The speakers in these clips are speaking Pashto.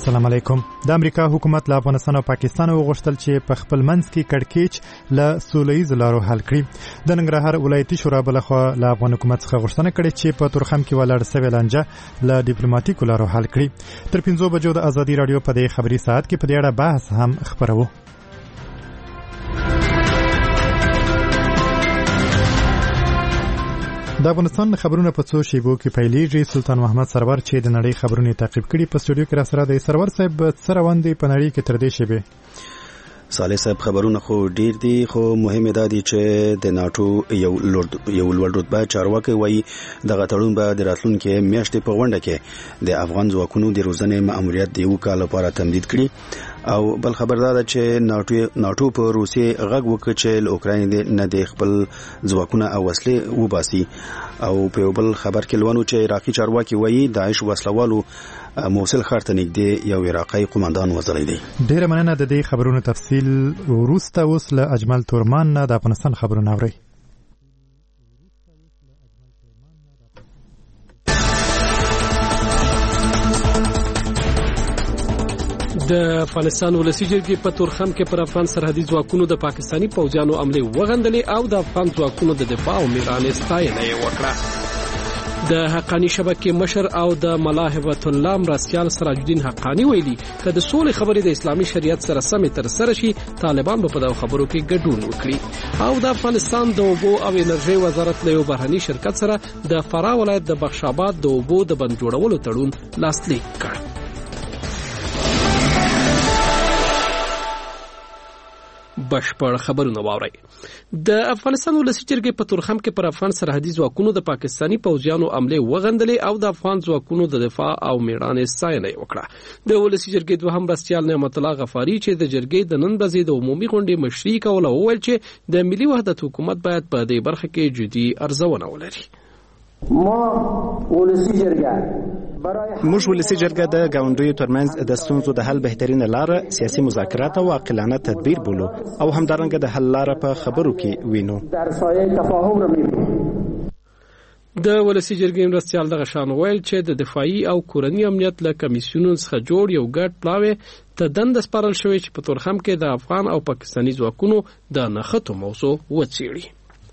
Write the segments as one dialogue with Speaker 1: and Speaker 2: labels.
Speaker 1: السلام علیکم. د امریکا حکومت له افغانستان او پاکستان وغوښتل چې په خپل منځ کې کړکېچ له سولهییزو لارو حل کړي. د ننګرهار ولایتي شورا بلخوا له افغان حکومت څخه غوښتنه کړې چې په تورخم کې ولاړ سوې لانجه له ډیپلوماټیکو لارو حل کړي. تر 5 بجو د ازادي رادیو په دې خبري ساعت کې په دې اړه بحث هم خپروو. د افغانستان خبرونه په څو شیبو کې پیلېږي. سلطان محمد سرور چې د نړۍ خبرونه تعقیب کړي په سټوډیو کې را سره دی. سرور صاحب څه روان دی په نړۍ کې تر دې شیبې؟
Speaker 2: صالح صاحب خبرونه خو ډیر دي، خو مهمه ده چې د ناتو یو لوړ رتبه چارواکي وایي دغه تړون به د راتلونکي میاشتې په غونډه کې د افغان ځواکونو د روزنې مأموریت د یو کال لپاره تمدید کړي. او بل خبردار ده چې ناتو په روسیې غږ وکړ چې له اوکراین نه د خپل ځواکونه او وسلې وباسي. او په یو بل خبر کې لونو چې عراقي چارواکي وایي داعش وسلوالو موصل ښار ته نږدې یو عراقي قومندان وژلی دی.
Speaker 1: ډیره مننه. د دې خبرونو تفصیل وروسته اوس له اجمل تورمان نه د افغانستان خبرونه اورئ.
Speaker 3: د افغانستان ولسی جرګې په تورخم کې پر افغان سرحدي ځواکونو د پاکستانی پوځیانو عملې وغندلې او د افغان ځواکونو د دفاع او میړانې ستاینه یې وکړه. د حقانی شبکې مشر او د ملاحبت الله مرستیال سراج الدین حقانی ویلي که د سولې خبرې د اسلامي شریعت سره سمې تر سره شي طالبان به په دغه خبرو کې ګډون وکړي. او د افغانستان د اوبو او انرژي وزارت له یو بهرني شرکت سره د فراه ولایت د بخشاباد د اوبو د بند جوړولو تړون لاسلیک کړ. بشپړ خبرونه واورئ. د افغانستان ولسی جرګې په تورخم کې پر افغان سرحدي ځواکونو د پاکستانی پوځیانو عملې وغندلې او د افغان ځواکونو د دفاع او میړانې ستاینه وکړه. د ولسی جرګې دوهم مرستیال نعمت الله غفاری چې د جرګې د نن ورځې د عمومي غونډې مشري کوله وویل چې د ملي وحدت حکومت باید په دې برخه کې جدي ارزونه ولري.
Speaker 4: موږ ولسی جرګه د ګاونډیو ترمنځ د ستونزو د حل بهترینه لاره سیاسي مذاکرات او عاقلانه تدبیر بولو او همدارنګه د حل لاره په خبرو کې وینو.
Speaker 3: د ولسی جرګې مرستیال دغه شان ویل چې د دفاعي او کورنی امنیت له کمیسیونونو څخه جوړ یو ګډ پلاوی ته دند سپارل شوی چې په تورخم کې د افغان او پاکستانی ځواکونو د نښتو موضوع وڅېړي.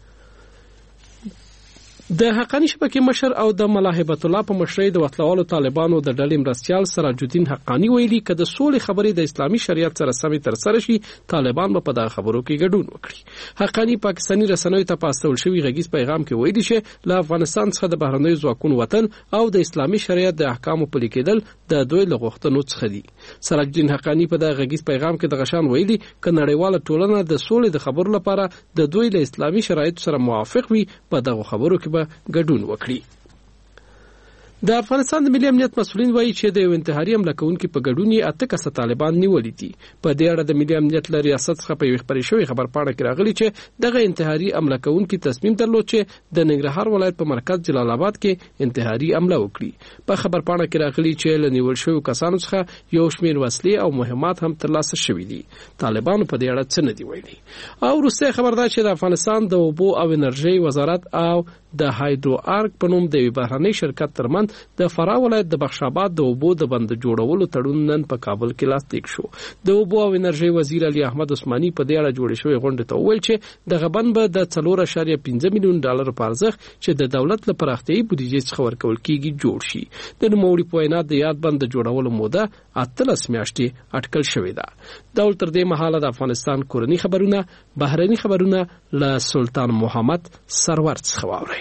Speaker 3: د حقانی شبکې مشر او د ملاحبت الله په مشرۍ د وسلوالو طالبانو د ډلې مرستیال سراج الدین حقانی ویلي که د سولې خبرې د اسلامي شریعت سره سمې تر سره شي طالبان به په دغه خبرو کې ګډون وکړي. حقانی پاکستانی رسنیو ته په استول شوي غږیز پیغام کې ویلي چې له افغانستان څخه د بهرنیو ځواکونو وطن او د اسلامي شریعت د احکامو پلي کېدل د دوی له غوښتنو څخه دي. سراج الدین حقانی په دغه غږیز پیغام کې دغه شان ویلي که نړیواله ټولنه د سولې د خبرو لپاره د دوی له اسلامي شرایطو سره موافق وي په دغه خبرو کې به ګډون وکړي. د افغانستان د ملي امنیت مسؤلین وایي چې د یو انتحاري حمله کوونکي په ګډون یې 8 کسه طالبان نیولي دي. په دې اړه د ملي امنیت له ریاست څخه په یو خبري شوی خبر پاڼه کې راغلي چې دغه انتحاري حمله کوونکي تصمیم درلود چې د ننګرهار ولایت په مرکز جلال آباد کې انتحاري حمله وکړي. په خبر پاڼه کې راغلي چې له نیول شوی کسانو څخه یو شمېر وسلې او مهمات هم ترلاسه شوي دي. طالبانو په دې اړه څه نه دی ویلي. او وروسته خبر ده چې د افغانستان د اوبو او انرژي وزارت او د هایدرو آرک په نوم د یو بهرني شرکت ترمنځ د فراه ولایت د بخشاباد د اوبو د بند جوړولو تړون نن په کابل کې لاسلیک شو. د اوبو او انرژي وزیر علي احمد عثماني په دې اړه جوړې شوې غونډې ته وویل چې دغه بند به د 4.5 میلیون ډالر په ارزښت چې د دولت له پراختیایي بودیجې څخه ورکول کېږي جوړ شي. د نوموړي په وینا د یاد بند د جوړولو موده 18 میاشتې اټکل شوې ده. دا تر دې مهاله د افغانستان کورنی خبرونه بهرني خبرونه له سلطان محمد سرور څخه واورئ.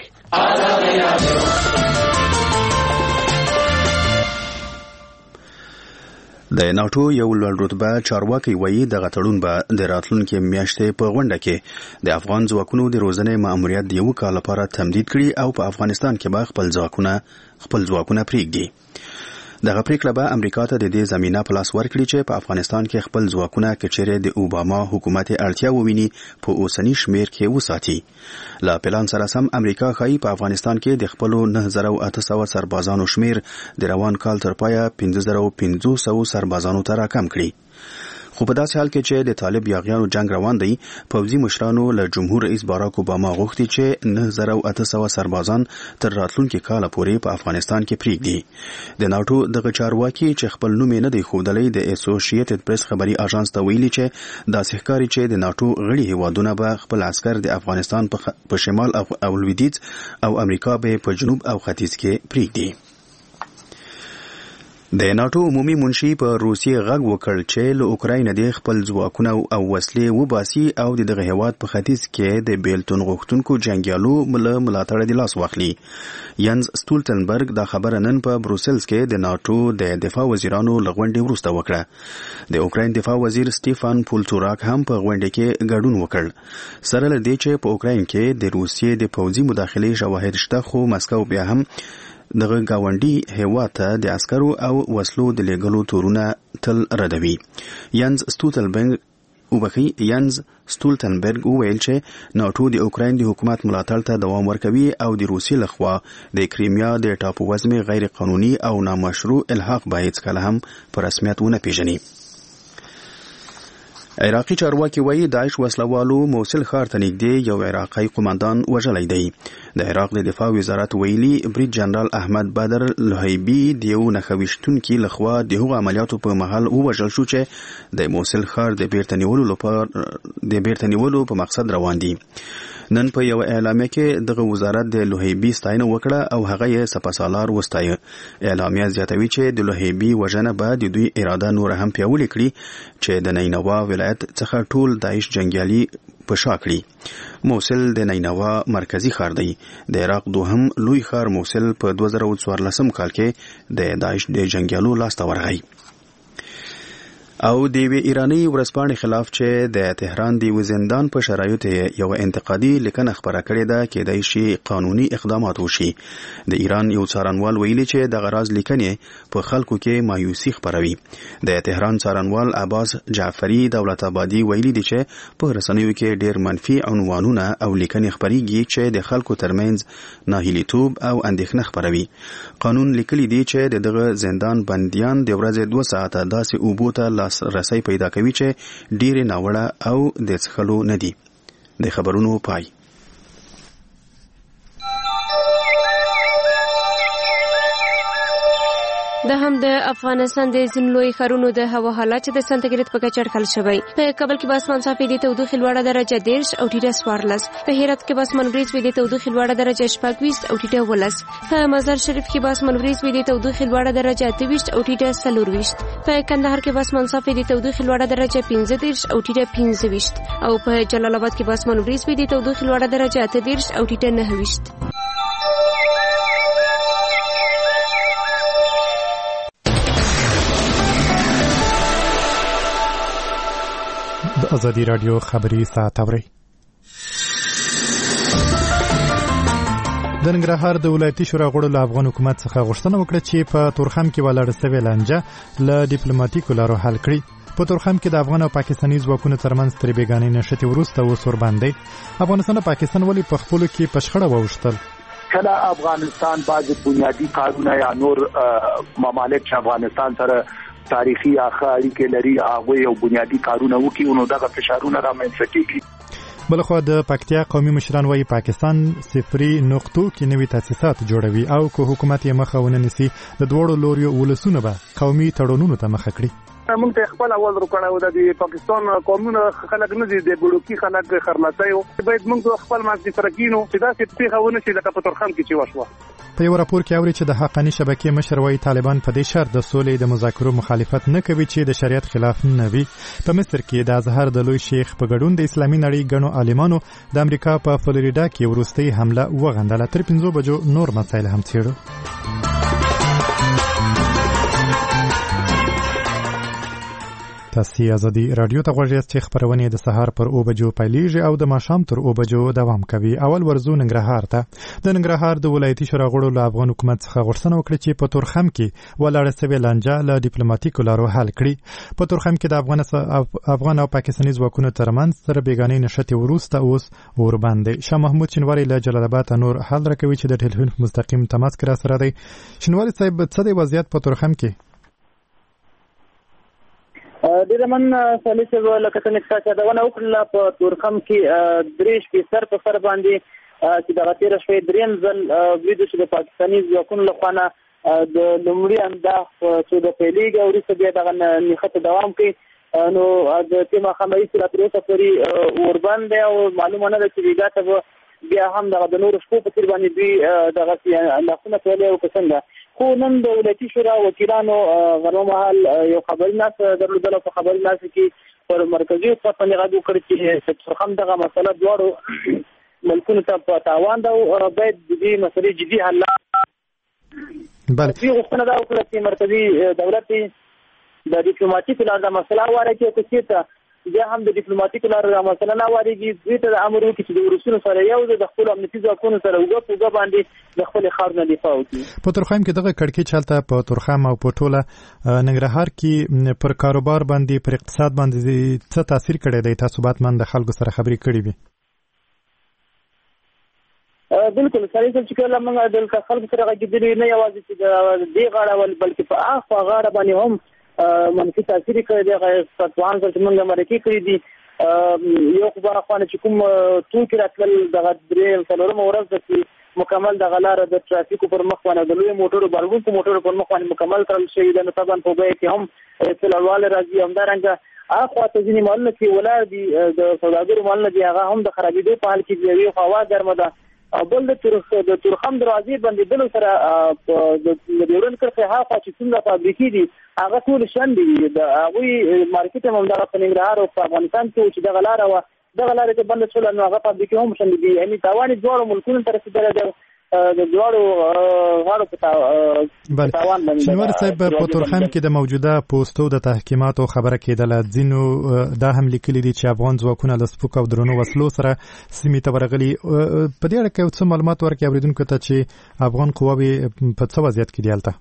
Speaker 2: د ناتو یو لوړ رتبه چارواکي وایي دغه تړون به د راتلونکي میاشتې په غونډه کې د افغان ځواکونو د روزنې مأموریت د یو کال لپاره تمدید کړي او په افغانستان کې به خپل ځواکونه پرېږدي. دغه پریکړه به امریکا ته د دې زمينه په لاس ورکړي چې په افغانستان کې خپل ځواکونه کچېره د اوباما حکومت اړتیا وویني په اوسنی شمیر کې وساتي. لا پلان سره سم امریکا خای په افغانستان کې د خپل 9800 سربازانو شمیر د روان کال تر پایه 5500 سربازانو ته راکم کړي. خو په داسې حال کې چې د طالب یاغیانو جنگ روان دی پوځي مشرانو له جمهور رئیس باراک اوباما غوښتي چې 9800 سربازان تر راتلونکي کال پورې په افغانستان کې پریږدي د ناتو دغه چارواکي چې خپل نوم نه دی ښودلی د اسوسییټډ پریس خبري اژانس ته ویلي چې دا ښکاري چې د ناتو غړي هیوادونه به خپل عسكر د افغانستان په شمال او لویدیځ او امریکا به په جنوب او ختیځ کې پریږدي د ناتو عمومي منشي په روسیې غږ وکړ چې له اوکراین د خپل ځواکونه او وسلې وباسي او دغه هیواد په ختیځ کې د بیلتون غوښتونکو جنگیالو ملاتړ د لاس واخلي ینز ستولتنبرګ دا خبره نن په بروسلز کې د ناتو د دفاع وزیرانو لغونډې وروسته وکړه د اوکراین دفاع وزیر سټيفان پولتوراک هم په غونډه کې ګډون وکړ سره له دې چې په اوکراین کې د روسیې د پوځي مداخلې شواهد شته خو مسکو بیا هم دغه گاونډي هیواد ته د عسکرو او وسلو د لېږلو تورونه تل ردوي ینز ستولتنبرګ وویل چې ناتو د اوکراین د حکومت ملاتړ ته دوام ورکوي او د روسیې لخوا د کریمیا د ټاپو وزمې غیر قانوني او نامشروع الحاق به هیڅکله هم په رسمیت ونه پیژني عراقي چارواکي وایي داعش وسلوالو موصل ښار ته نږدې یو عراقي قومندان وژلی دی د عراق د دفاع وزارت ویلي برید جنرال احمد بدر لهیبي د یو نښویشتونکي لخوا د هغو عملیاتو په مهال ووژل شو چې د موصل ښار د بیرته نیولو په مقصد روان دي نن په یو اعلامیه کې دغه وزارت د لهیبي ستاینه وکړه او هغه یې سپاسالار وستایه اعلامیه زیاتوي چې د لهیبي وژنه به د دوی اراده نور هم پیاوړې کړي چې د نینوا ولایت څخه ټول داعش جنگیالي په شا کړي موصل د نینوا مرکزی ښار دی د عراق دوهم لوی ښار موصل په 2014 کال کې د داعش د جنگیالو لاسته ورغی او د ایرانی ورځپاڼې خلاف چې د تهران دی وزندان په شرایطو یو انتقادي لیکنه خبره کړې ده کې د شی قانوني اقدامات وشي د ایران یو څارنوال ویلي چې د غراز لیکنې په خلکو کې مایوسي خپروي د تهران څارنوال عباس جعفری دولت آبادی ویلي دي چې په رسنیو کې ډېر منفي عنوانونه او لیکنې خبريږي چې د خلکو ترمنځ ناهیلیتوب او اندېښنه خپروي قانون لیکلي دی چې دغه زندان بنديان د ورځې 2 ساعته داسې اوبوته رسای پیدا کوي چې ډیره ناوړه او د څخلو ندي د خبرونو پای
Speaker 5: د هم د افغانستان د ځینو لوی ښارونو د هوا حالت چې د سانتیګریډ په کچه اټکل شوی په کابل کې به اسمان صافي د تودوخې لوړه درجه 10 او ټیټه 14 په هرات کې به اسمان وریځ وي د تودوخې لوړه درجه 24 او ټیټه 18 په مزار شریف کې به اسمان وریځ وي د تودوخې لوړه درجه 28 او ټیټه 24 په کندهار کې به اسمان صافي د تودوخې لوړه درجه 15 او ټیټه 25 او په جلال آباد کې به اسمان وریځ وي د تودوخې لوړه درجه 18 او ټیټه 29
Speaker 1: د ازادي رادیو خبري ساعت اوري د ننګرهار د ولایتي شورا غړو له افغان حکومت څخه غوښتنه وکړه چې په تورخم کې ولاړ سوي لانجه له ډیپلوماټیکو لارو حل کړي په تورخم کې د افغان او پاکستاني ځواکونو ترمنځ تر بیګانې نشټي وروسته وسور باندې افغانستان او پاکستان ولې په خپل کې پښخړه ووشتل
Speaker 6: کله افغانستان بعض بنیادی قانون یا نور ممالک چې افغانستان سره تاریخي اخاري کې لري هغه یو بنیادی کارونه وکي نو دغه فشارونه رامنځته کیږي
Speaker 1: بلخو د پکتیا قومي مشران وايي پاکستان صفري نقطو کې نوي تاسیسات جوړوي او که حکومت یې مخه ونه نیسي د دوړو لوريو ولسونه به قومي تړونونو ته مخه کړي
Speaker 6: موږ ته خپل اول وکړو د پاکستان قومونه خلک نه دي د ګلوکی خلک خرلاتایو باید موږ خپل مازدي فرقینو چې دا څه پیښونه چې لکه په تورخم کې چې وشوه
Speaker 1: په یو راپور کې اوري چې د حقاني شبکې مشر وايي طالبان په دې شرط د سولې د مذاکرو مخالفت نه کوي چې د شریعت خلاف نه وي په مصر کې د ازهر د لوی شیخ په ګډون د اسلامي نړۍ غنو عالمانو د امریکا په فلوریډا کې وروستي حمله وغندله تر 15 بجو نور مسایل هم څیړو تاسو ازادي رادیو ته غوږی یاست چې خبرونه د سهار پر 9 بجو پیلېږي او د ماښام تر 9 بجو دوام کوي اول ورزو ننګرهار ته د ننګرهار د ولایتي شورا غړو له افغان حکومت څخه غوښتنه وکړه چې په تورخم کې ولاړه سوي لانجه له ډیپلوماټیکو لارو حل کړي په تورخم کې د افغان او پاکستاني ځواکونو ترمنځ سره بیګانې نشټي وروسته اوس ور باندې شاه محمود شنواری له جلال آباد نور حل راکوي چې د ټلیفون مستقیم تماس کرا سره دی شنواری صاحب څه دی وضعیت په تورخم کې
Speaker 7: د من ثالث لکه څنګه چې دا ونه وکړه په تورخم کې دریش کې سر په سر باندې چې د غتیر شوي دریم ځل ویډیو چې د پاکستاني ځواکونو لخوا د لومړي انداز چې د پیلیګ او وروسته بیا دغه نښته دوام کوي نو د تیمه خمري سره تر اوسه پورې اوربند او معلومه نه ده چې دیګه ته بیا هم د نور شپو په تیر باندې دوی دغه اندازونه کولای او څنګه خو نن د ولایتي شورا وکیلانو غرمه مهال یو خبري ناس درلودل په خبري ناس کې پر مرکزي حکومت باندې غږ وکړ چې هم دغه مسله دواړو ملکونو ته په تاوان ده او باید د دې مسلې جدي حل
Speaker 1: بله
Speaker 7: په غوښتنه دا وکړه چې مرکزي دولت د ډیپلوماټیک لار د مسله واره کې چې بیا هم د ډیپلوماټیک لار د مسله نه واريږي دوی ته د امر وکړي چې د روسونو سره یو د خپل امنیتي ځواکونو سره وګړو باندې د خپل خار نه دفاع وکړي.
Speaker 1: په تورخم کې دغه کړکۍ چالتہ په تورخم او په ټوله ننګرهار کې پر کاروبار باندې پر اقتصاد باندې څه تاثیر کړی دی؟ تاسو باید من د خلکو سره خبرې کړې وي.
Speaker 7: بالکل سړی چې کله موږ د خلکو سره غږیدلې نه یوازې چې د دې غاړه بلکې په اخوا غاړه باندې هم منفي تاثیر کړی دی. فتوان چې موږ مرکه کړی دي یو خبره خوانه چې کوم توکي راتل د غدرې څلورم ورځ چې مکمل د غلاره د ټرافیکو پر مخ باندې د لوی موټرو بارګونکو موټرو پر مخ باندې مکمل ترل شوی د طبعا په بیه کې هم څلورواله راځي همدارنګه اخوا ته ځینې مالونه چې ولر دي د سوداګرو مالونه دي هغه هم د خرابېدو په حال کې دی. یو هوا ګرمه ده بل د تورخم دروازې باندې دلو سره د ډیورن کرښې هاخوا چې څنګه فابریکې دي هغه ټول شان دي د هغوی مارکیټ هم دغه په ننګرهار او په افغانستان کې چې دغه لاره وه دغه لارې چې بنده شول نو هغه فابریکې هم شان دي. یعنې تاوان یې دواړو ملکونو ته رسېدلی دی د دواړو غاړو په تاوان باندې.
Speaker 1: شنوار صاحب په تورخم کې د موجوده پوسټو د تحکیماتو خبره کېدله ځینو دا هم لیکلي دي چې افغان ځواکونه له سپکو او درنو وسلو سره سیمې ته ورغلي. په دې اړه کې یو څه معلومات ورکړئ اورېدونکو ته چې افغان قواوې په څه وضعیت کې دي هلته؟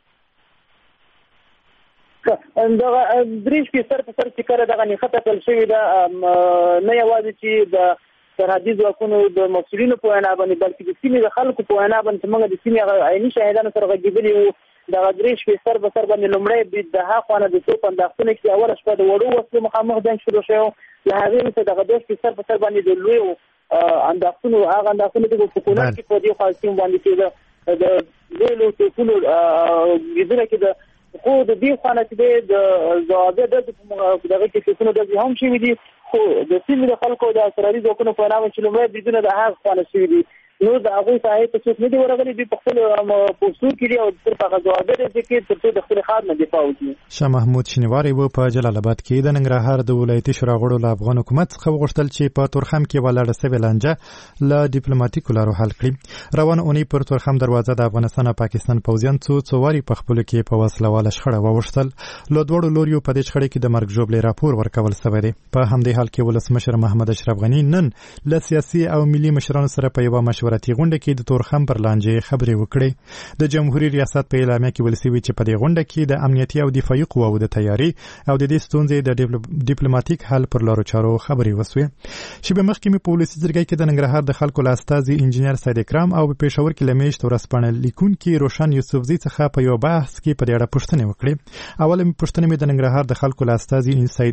Speaker 7: دغه دریش کې سر په سر چې کله دغه نښته پیل شوې ده نه یوازې چې د سرحدي ځواکونو د مسؤلینو په وینا باندې بلکې د سیمې د خلکو په وینا باندې موږ د سیمې عیني شاهدانو سره غږېدلي وو. دغه دریش کې سر په سر باندې لومړی د هاخوا د توپ انداختنې کې اوله شپه د وړو وسلو مخامخ جنګ شروع شو. له هغې وروسته دغه دریش کې سر په سر باندې د لویو انداختنو هغه انداختنې د په کونړ کې په دې خوا سیمو باندې کېده د لویو توپونو لیدنه کې خو د دې خوا نه چې د ځوابه دغه کې توپونو ډزې هم شوي دي خو د سیمې د خلکو د اسراري ځواکونو په وینا چې لومړی بریدونه د هغه خوا نه شوي دي نو د هغوی ساحې ته څوک نه دي ورغلي. دوی په خپل پوسټور کې دي او صرف هغه ځوابه دی چې تر څو د خپل خار نه دفاع وکړي.
Speaker 1: شاه محمود شینواری و په جلال آباد کې د ننګرهار د ولایتي شورا غړو له افغان حکومت څخه وغوښتل چې په تورخم کې ولاړه سوې لانجه له ډیپلوماټیکو لارو حل کړي. روان اونۍ پر تورخم دروازه د افغانستان او پاکستان پوځیان څو واري په خپلو کې په وسلواله شخړه ووښتل. له دواړو لوریو په دې شخړې کې د مرګ ژوبلې راپور ورکول شوی دی. په همدې حال کې ولسمشر محمد اشرف غني نن له سیاسي او ملي مشرانو سره په یوه مشورتي غونډه کې د تورخم پر لانجې خبرې وکړې. د جمهوریت ریاست په اعلامیه کې ویل شوي چې په دې غونډه کې د امنیتي او دفاعي قواو د تیاري او د دې ستونزې د ډیپلوماټیک حل پر لارو چارو خبرې وسوې. شیبه مخکې مې په ولسي جرګې کې د ننګرهار د خلکو له استازي انجینر سید اکرام او په پېښور کې له میشت ورځپاڼې لیکونکي روشن یوسفزي څخه په یو بحث کې په دې اړه پوښتنې وکړې. اوله پوښتنه مې د ننګرهار د خلکو له استازي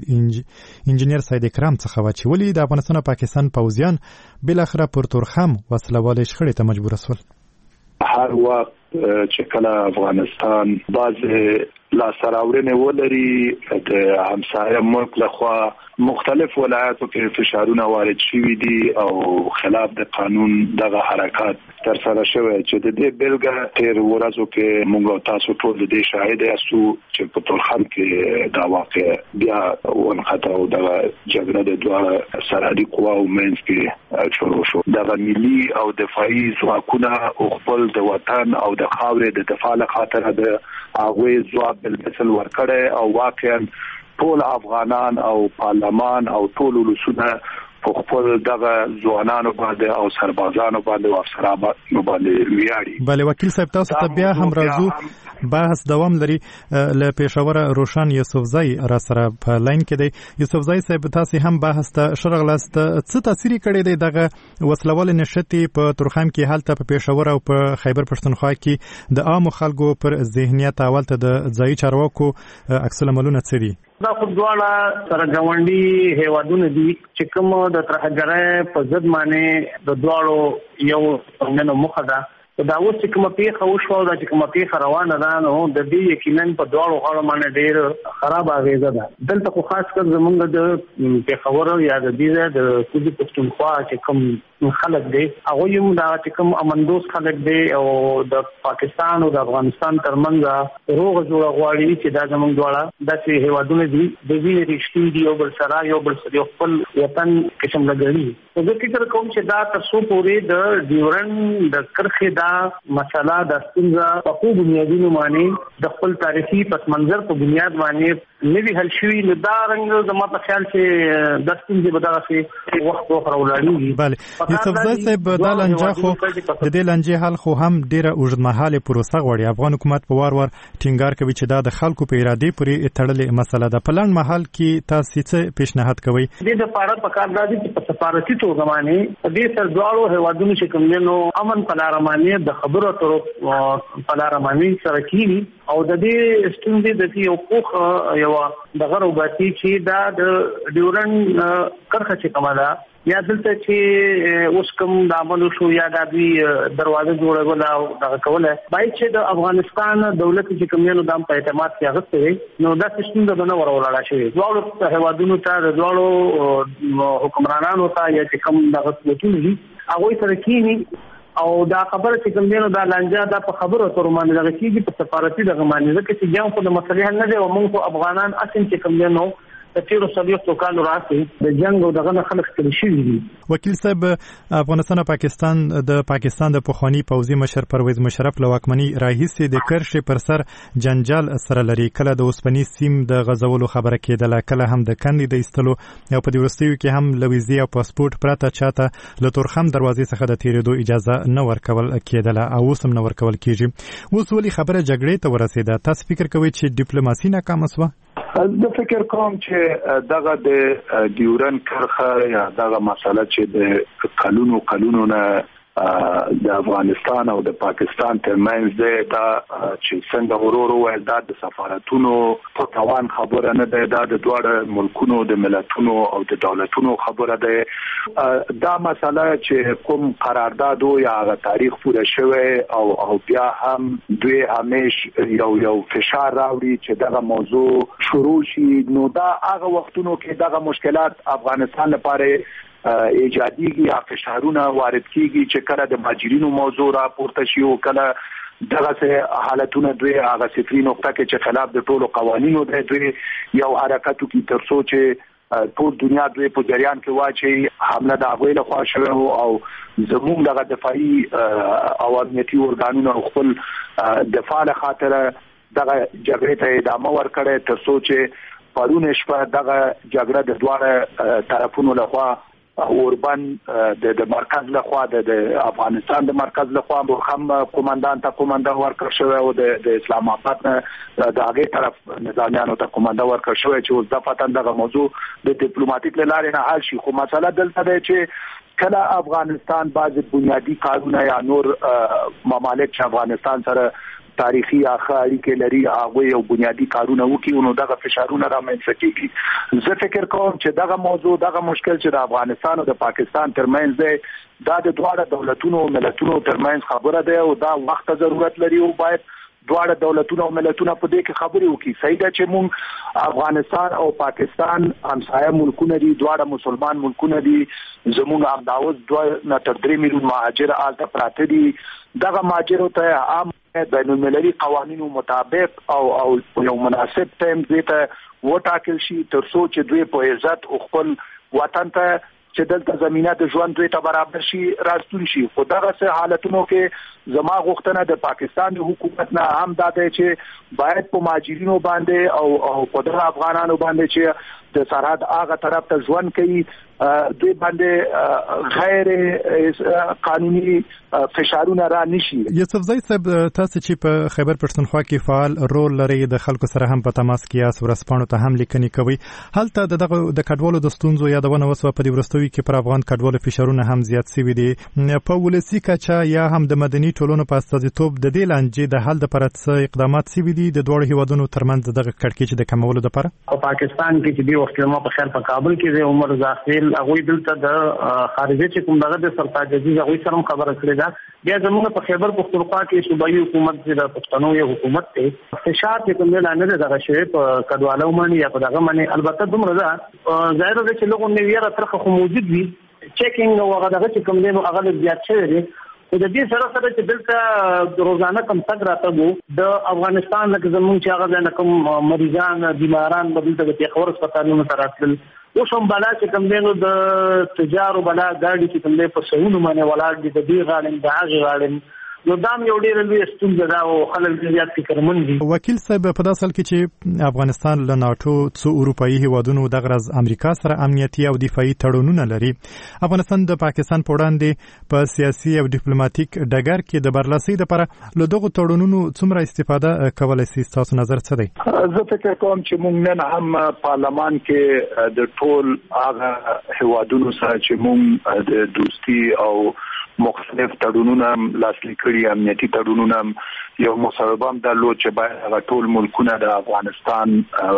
Speaker 1: انجینر سید اکرام څخه و چې ولې د افغانستان او پاکستان پوځیان بالاخره پر تورخم وسلواله شخړې ته مجبور شول.
Speaker 6: هر وخت چې کله افغانستان باز لا سراورنه ولري د همسایه ملک لخوا مختلف ولایاتو کې فشارونه وارد شوي دي او خلاف د قانون دغه حرکات تر سره شوی چې د دې بلګه تیر ورځو کې موږ تاسو ټول د دې شاهد یاستو چې په تورخم کې دا واقع بیا ونخته او د جګړه د دوه سرحدي قواو منځ کې شروع شو. دغه ملي او دفاعي ځواکونه او خپل د وطن او د خاورې د دفاع لپاره د هغوی ځواب بالمثل ورکړی او واقعا ټول افغانان او پارلمان او ټول ولسونه په خپل دغه ځوانانو باندې او سربازانو باندې او افسرانو باندې ویاړي.
Speaker 1: بله وکیل صاحب تاسو ته بیا هم راځو بحث دوام لري. له پېښور روشن یوسفزئی را سره په لاین کې دی. یوسفزئی صاحب تاسو هم بحث ته شرغلاست، څه تاثیر کړی دی دغه وسلوال نشتی په تورخم کې حالت په پېښور او په خیبر پښتونخوا کې د عام خلکو پر ذهنیت اولته د ځای چارواکو عکس العملونه څه دي؟
Speaker 8: دا خو دواړه سره ګاونډي هیوادونه دي چې کوم د ترهګرۍ په ضد باندې د دواړو یو څنګه مخه ده. دا اوس چې کوم پیښه وشو دا چې کوم پیښه روانه ده نو د دې یقینا په دواړو غاړو باندې ډېر خراب اغیزه ده. دلته خو خاص کر زمونږ د پېښور یا د دې د کوزي پښتونخوا چې کوم خلک دي هغه یو دا چې کوم امندوس خلک دي او د پاکستان او د افغانستان ترمنځ روغ جوړ غواړي چې دا زمونږ دواړه د هیوادونو دي د دې رښتینی دی او بل سره یو بل سره خپل وطن قسم لګړي. زه فکر کوم چې دا تاسو پورې د ډیورن د کرخې دا مسله د ستونزه په خو بنیادینو باندې د خپل تاریخي پس منظر په بنیاد باندې نوی حل شوی نو دا رنګ زما په خیال چې د ستونزې په دغه شي وخت وخروړاړي.
Speaker 1: بله یوسفزئی صاحب دا لنجه خو د دې لنجې حل خو هم ډیره اوږدمهاله پروسه غواړي. افغان حکومت په وار ټینګار کوي چې دا د خلکو په ارادې پورې تړلې مسله ده. په لنډ مهال کې تاسو څه پیشنهاد کوئ؟
Speaker 8: د لپاره په کار راځي چې په سفارتي توګه باندې دې سر دواړو هیوادونو چې کوم نو امن په لار باندې د خبرو اترو په لار باندې سره کیږي او د دې ستونزې د یو پوخ یو دغه روباتي چې دا د ډیورن کرخه چې کومه ده یا دلته چې اوس کوم د عملو شو یا د دروازه جوړول او دغه کوله باید چې د افغانستان دولت چې کوم نو د اعتماد کې اغسته نو دا سیستم د بنو وروړل شي دواړو هیوادونو ته د دواړو حکمرانانو ته یا چې کوم دغه ټولې هغه سره کینی او دا خبره چې کوم دینو دا لانجه دا په خبرو تر باندې دغه کیږي په سفارتي دغه باندې ځکه چې جام په مسلې حل نه دی او موږ افغانان اصل چې کوم دینو د تیرو سلیختو کالو راځي د جنگ او دغه خلک ستل شي.
Speaker 1: وکیل صاحب افغانستان او پاکستان د پخوانی پوځي مشر پرویز مشرف له واکمنۍ راهیسې د کرښې پر سر جنجال سره لري. کله د اوسپنې سیم د غزولو خبره کېدله، کله هم د کندې د ایستلو او په دې وروستیو کې هم له ویزې او پاسپورت پرته چاته له تورخم دروازې څخه د تیرېدو اجازه نه ورکول کېدله او اوس هم نه ورکول کېږي. اوس ولې خبره جګړې ته ورسېده؟ تاسو فکر کوئ چې ډیپلوماسي ناکامه شوه؟
Speaker 6: زه فکر کوم چې دغه د ډیورن کرخه یا دغه مسله چې د قانونو نه د افغانستان او د پاکستان ترمنځ دا چې څنګه ورورو ول د سفارتونو په توان خبره نه ده، دا د دوه ملکونو د ملتونو او د دولتونو خبره ده. دا مسله چې کوم قرارداد یا غو تاریخ پوره شوی او بیا هم دوی همیش یو فشار راوړي چې دغه موضوع شروع شي نو دا هغه وختونو کې دغه مشکلات افغانستان لپاره ایجادیږي یا فشارونه وارد کیږي چې کله د مهاجرینو موضوع را پورته شي او کله دغه حالتونه دوی هغه صفري نقطه کې چې خلاف د ټولو قوانینو د دوی یو حرکتو کې ترڅو چې ټول دنیا دوی په جریان کې واچي حمله د هغوی له خوا شوی او زموږ دغه دفاعي او امنیتي ارګانونو خپل دفاع له خاطر دغه جګړې ته ادامه ورکړي ترڅو چې پرون شپه دغه جګړه د دوه طرفونو له خوا اوربان د مرکز له خوا د افغانستان د مرکز له خوا هم قومندان ورکړ شوی او د اسلام آباد د هغه طرف نظامیانو ته قومندان ورکړ شوی چې اوس د فتن دغه موضوع د ډیپلوماټیک لارې نه حل شي. خو مسله دلته ده چې کله افغانستان بعض بنیادی قانون یا نور ممالک چې افغانستان سره تاریخي اړیکې لري هغه یو بنیادی کارونه وکي نو دغه فشارونه رامنځته کیږي. زه فکر کوم چې دغه موضوع دغه مشکل چې د افغانستان او د پاکستان ترمنځ دی دا د دواړو دولتونو او ملتونو ترمنځ خبره ده او دا وخت ضرورت لري او باید دواړه دولتونو او ملتونو په دې کې خبرې وکړي. صحیح ده چې موږ افغانستان او پاکستان همسایه ملکونه دي، دواړه مسلمان ملکونه دي، زموږ همداوز 2 نه تر 3 میلیون مهاجر آلته پراته دي. دغه مهاجرو ته عام بین المللي قوانینو مطابق او یو مناسب ټایم دته وټاکل شي ترڅو چې دوی په عزت او خپل وطن ته چې دلته زمينه د ژوند دوی ته برابر شي راستون شي. خو دغه حالتونو کې زما غوښتنه د پاکستان د حکومت نه هم دا ده چې باید په مهاجرینو باندې او په دغه افغانانو باندې چې د سرحد هغه طرف ته ژوند کوي دوی باندې غیر قانوني فشارونه را نشي.
Speaker 1: یوسفزای صاحب تاسو چې په خیبر پښتونخوا کې فعال رول لري د خلکو سره هم په تماس کې یاست ورسپانو ته هم لیکنې کوي هلته د کډوالو د ستونزو یادونه وسوه په دې وروستیو کې پر افغان کډوالو فشارونه هم زیات شوي دي په ولسي کچه یا هم د مدني ټولنو په استازیتوب د دې لانجې د حل لپاره څه اقدامات شوي دي د دوه هیوادونو ترمنځ دغه کړکېچ د کمولو لپاره؟
Speaker 8: په پاکستان کې چې دی وخت ما په خیر په کابل کې د عمر زاخیل هغه دلته د خارجي چې کوم دغه د سرتاج عزیز هغه سره خبره کړې ده بیا زموږ په خیبر پختونخوا کې صوبایي حکومت د پښتنو یو حکومت ته فشار چې کوم نه نه دغه شی په کډوالو باندې یا په دغه باندې البته دومره ده ظاهر ده چې لغون نیویره ترخه خو موجود وي چیکینګ او هغه دغه چې کوم دی هغه زیات شوی دی خو د دې سره سره چې دلته روزانه کم تګ راته د افغانستان لکه زمونږ چې هغه نه کوم مریضان بیماران بدلته د پیښور هسپتالونو ته راتلل اوس هم بلا چې کوم دی نو د تجارو بلا ګاډي چې کوم دی په سهولو باندې ولاړ دي د دې غاړم د هغې غاړم نو دام یو ډېر لوی ستونزه ده او خلک زیات فکرمند دي.
Speaker 1: وکیل صاحب په داسې حال کې چې افغانستان له ناتو څو اروپایي هیوادونو د غرض امریکا سره امنیتي او دفاعي تړونونه لري افغانستان د پاکستان په وړاندې په سیاسي او ډیپلوماټیک ډګر کې د برلاسۍ لپاره له دغو تړونونو څومره استفاده کولای شي تاسو نظر څه دی؟
Speaker 6: زه فکر کوم چې موږ نن هم پارلمان کې د ټول هغه هیوادونو سره چې موږ د دوستي او مختلف تړونونه لاسلیک کړي امنیتي تړونونه یو مصوبه هم درلود چې باید ټول ملکونه د افغانستان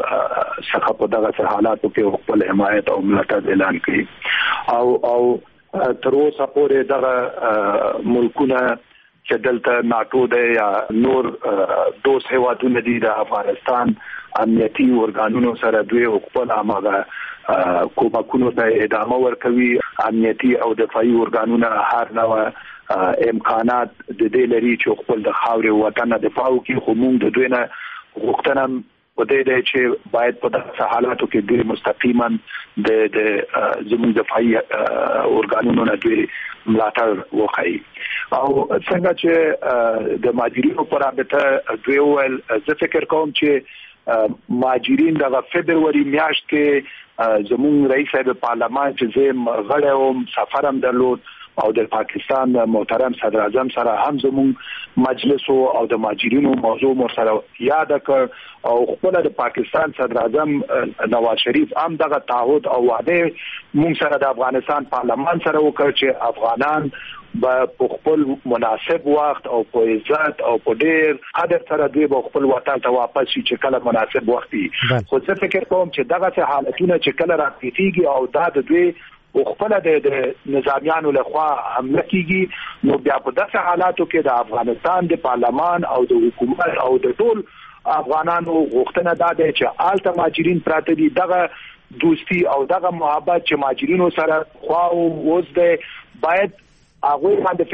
Speaker 6: څخه په دغه حالاتو کې خپل حمایت او ملاتړ اعلان کړي او تر اوسه پورې دغه ملکونه چې دلته ناتو دی یا نور دوست هیوادونه دي د افغانستان امنیتي ارګانونو سره دوی خپل اماغه کومکونو ته ادامه ورکوي امنیتي او دفاعي ارګانونه هر نوع امکانات د دې لري چې خپل د خاورې وطن دفاع وکړي خو موږ د دوی نه غوښتنه وکړه چې باید په دغه حالاتو کې دوی مستقیما د زموږ دفاعي ارګانونو نه دوی ملاتړ وکړي او څنګه چې د مهاجرینو پر رابطه دوی ول زه فکر کوم چې مهاجرین د فبرवरी میاشت کې زموږ رئیس صاحب پارلمان چې زه غړی وم سفر هم درلود او د پاکستان محترم صدر اعظم سره هم زموږ مجلس او د مهاجرینو موضوع مر سره یاد کړ او خپل د پاکستان صدر اعظم نواز شریف هم دغه تعهد او وعده موږ سره د افغانستان پارلمان سره وکړ چې افغانان په خپل مناسب وخت او په عزت او په ډیر قدر سره دوی په خپل وطن ته واپس شي چې کله مناسب وخت وي خو څه فکر کوم چې دغه حالتونه چې کله راځي او دا د دوی او خپل د نظامیانو لخوا حمله کیږي نو بیا په دغه حالاتو کې د افغانستان د پارلمان او د حکومت او د ټول افغانانو غوښتنه ده چې آلته مهاجرین پراته دي دغه دوستی او دغه محبت چې مهاجرینو سره خوا او وز ده باید هغه باندې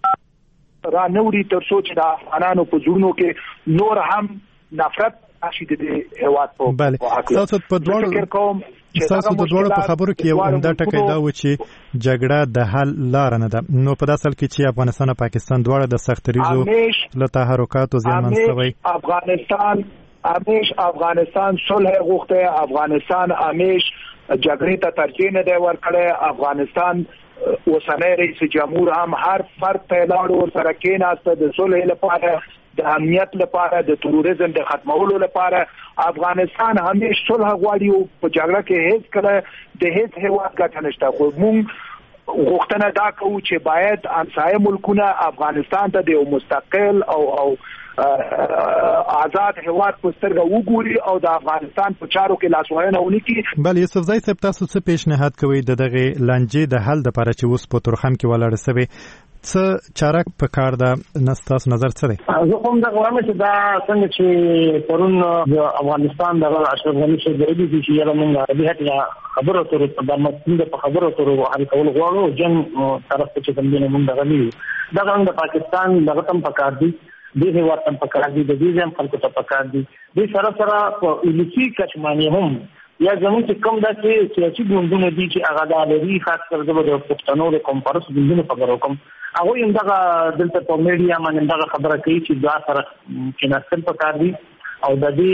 Speaker 6: فشار را نوري تر څو چې د افغانانو په زړونو کې نور هم نفرت راشي د هیواد په
Speaker 1: بله تاسو په دوړو په خبرو کې یو عمده ټکی دا و چې جګړه د حل لار نه ده نو په داسې حال کې چې افغانستان او پاکستان دواړه د سختریزو له تحرکاتو زیانمن شوی
Speaker 6: افغانستان صلح غوښته افغانستان همیش جګړې ته ترجیح نه دی ورکړی افغانستان اوسنۍ رئیس جمهور هم هر فرد ته لاړ سره کېناسته د صلح لپاره د امنیت لپاره د تروریزم د ختمولو لپاره افغانستان همیش صلح غواړي او په جګړه کې هیڅ کله د هیڅ هیواد ګټه نشته خو موږ غوښتنه دا کوو چې باید همسایه ملکونه افغانستان ته د مستقل او آزاد هیواد په سترګه وګوري او د افغانستان په چارو کې لاسوهنه ونکړي.
Speaker 1: بل یوسفزای صاحب تاسو څه پیشنهاد کوئ دغه لانجې د حل لپاره چې اوس په تورخم کې ولاړ سوي څه چاره په کار ده نستاس نظر څه دی؟
Speaker 8: زه کوم دا وایم چې دا څنګه چې پرون د افغانستان د اشرف غنی شه د دې چې یاره موږ د هټه خبرو تر د مسند په خبرو تر هغه کول غواړو جن طرف ته کوم دینه موږ غنی دا څنګه د پاکستان دغه تم پکار دي د هیواد تم پکار دي د دې هم خلکو ته پکار دي د سره سره په الیسی کچمانی هم یا زموږ چې کوم داسې سیاسي ګوندونه دي چې هغه د لري خاص کر د پښتنو د کانفرنس ګوندونو په اړه کوم هغه هم دغه دلته په میډیا باندې دغه خبره کوي چې دا سره چې نسل په کار دي او د دې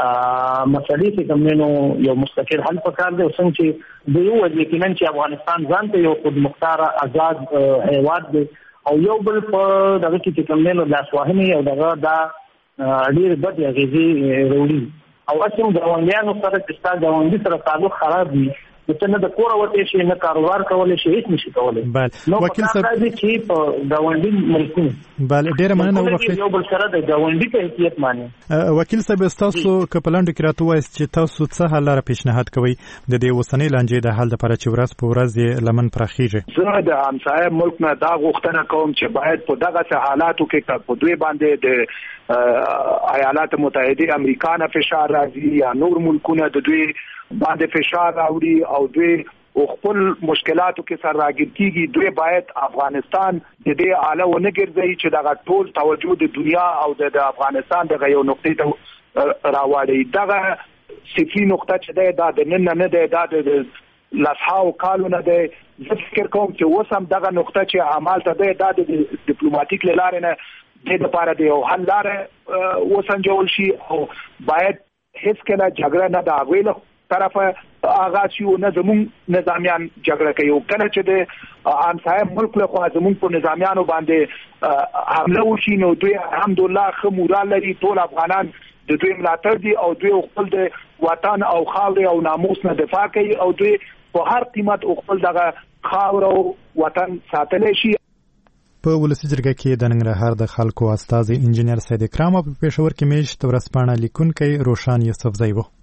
Speaker 8: مسلې چې کومنو یو مستقل حل پکار دی. څنګه چې د یو یقینا چې افغانستان ځان ته یو خود مختار آزاد هیواد دی او یو بل په دغه کې کومنو لاسوهنه او دغه دا ډیر بد غږی وروړي او اصل ګاونډیانو سره چې ستاسو ګاونډي سره تعلق خراب وي څنګه د کور وته شي نه کاروبار کولای شي هیڅ نشي کولای.
Speaker 1: نو وکیل صاحب
Speaker 8: چې په ګاونډي ملکونو
Speaker 1: ډیره مننه وکړئ
Speaker 8: یو بل سره د ګاونډي په حیثیت معنی.
Speaker 1: وکیل صاحب تاسو کپلند کې راته وایي چې تاسو څه حل لپاره پیشنهاد کوي د دې وسنۍ لانجې د حل لپاره چې ورځ په ورځ لمن پراخیږي؟
Speaker 6: زه د همسایه ملک نه دا غوښتنه کوم چې باید په دغه حالاتو کې په دوی باندې د ایالات متحده امریکا نه فشار راځي یا نور ملکونه د دوی باندې فشار راوړي او دوی خپل مشکلاتو کې سر راګیر کیږي. دوی باید افغانستان د دې اعلی ونه ګرځي چې دغه ټول توجه د دنیا او د افغانستان د یو نقطې ته راوړي. دغه صفری نقطه چې دا د نن نه ده د لاسهاو کالو نه ده. زه فکر کوم چې وسم دغه نقطه چې عمل ته ده د ډیپلوماټیک لارې نه د لپاره د یو حل لارې وسنجول شي او باید هیڅ کله جګړه نه دا غوېله طرفه آغاز شي او نه زمون نظامیان جګړه کوي. کله چې د همسایه ملک له خوا زمون په نظامیانو باندې حمله وشي نو دوی الحمدلله خو مورال لري. ټول افغانان د دوی ملاتړ دي او دوی خپل د وطن او خاورې او ناموس نه دفاع کوي او دوی په هر قیمت خپل دغه خاور او وطن ساتلی شي.
Speaker 1: په ولسی جرګه کې د ننګرهار د خلکو استازي انجنیر سید اکرام په پېښور کې میشت ورځپاڼه لیکونکی روشان یوسفزی و.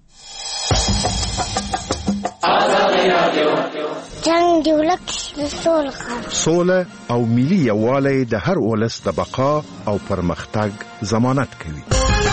Speaker 9: جنگ دی ولک سوله او ملي یووالی د هر ولس د بقا او پرمختګ ضمانت کوي.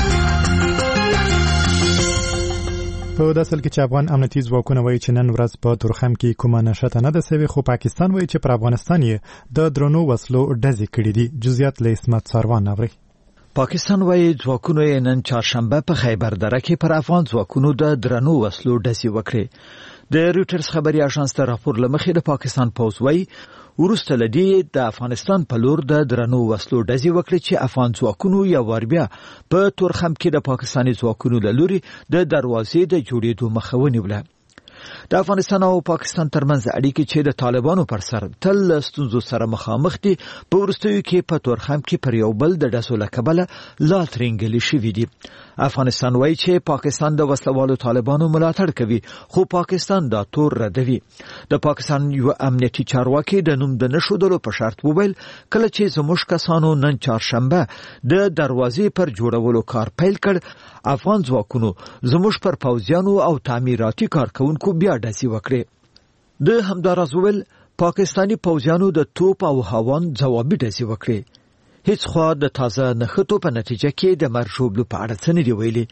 Speaker 1: په داسل کې چې افغان امنیتي ځواکونه وایي چې نن ورځ په تورخم کې کومه نشته نه ده سوي، خو پاکستان وایي چې پر افغانستان یې د درنو وسلو ډزې کړې دي. جزئیات له اسمت ساروان اوري.
Speaker 10: پاکستان وایي ځواکونو نن چهارشنبه په خیبر دره کې پر افغان ځواکونو د درنو وسلو ډزې وکړې. د رويټرز خبري اژانس ته راپور لمخې د پاکستان پوځ وایي ورسته لدی د افغانستان په لور د درنو وسلو ډزې وکړې چې افغان ځواکونو یا واربیا په تورخم کې د پاکستاني ځواکونو له لوري د دروازې د جوړېدو مخه ونیوله. د افغانستان او پاکستان ترمنځ اړیکې چې د طالبانو پر سر تل ستونزو سره مخامخ دي په وروستیو کې په تورخم کې پر یو بل د ډزو له کبله لا ترنګلې شوي دي. افغانستان وایي چې پاکستان د وسلوالو طالبانو ملاتړ کوي، خو پاکستان دا تور ردوي. د پاکستان یو امنیتي چارواکي د نوم د نشودلو په شرط وویل کله چې زموږ کسانو نن چهارشنبه د دروازې پر جوړولو کار پیل کړ، افغان ځواکونو زموږ پر پوځیانو او تعمیراتي کارکونکو بیا ډزې وکړې. د همداراز وویل پاکستاني پوځیانو د توپ او هاوان ځوابي ډزې وکړې. هیڅ خوا د تازه نښتو په نتیجه کې د مرجوبلو په اړه څه نه دی ویلي.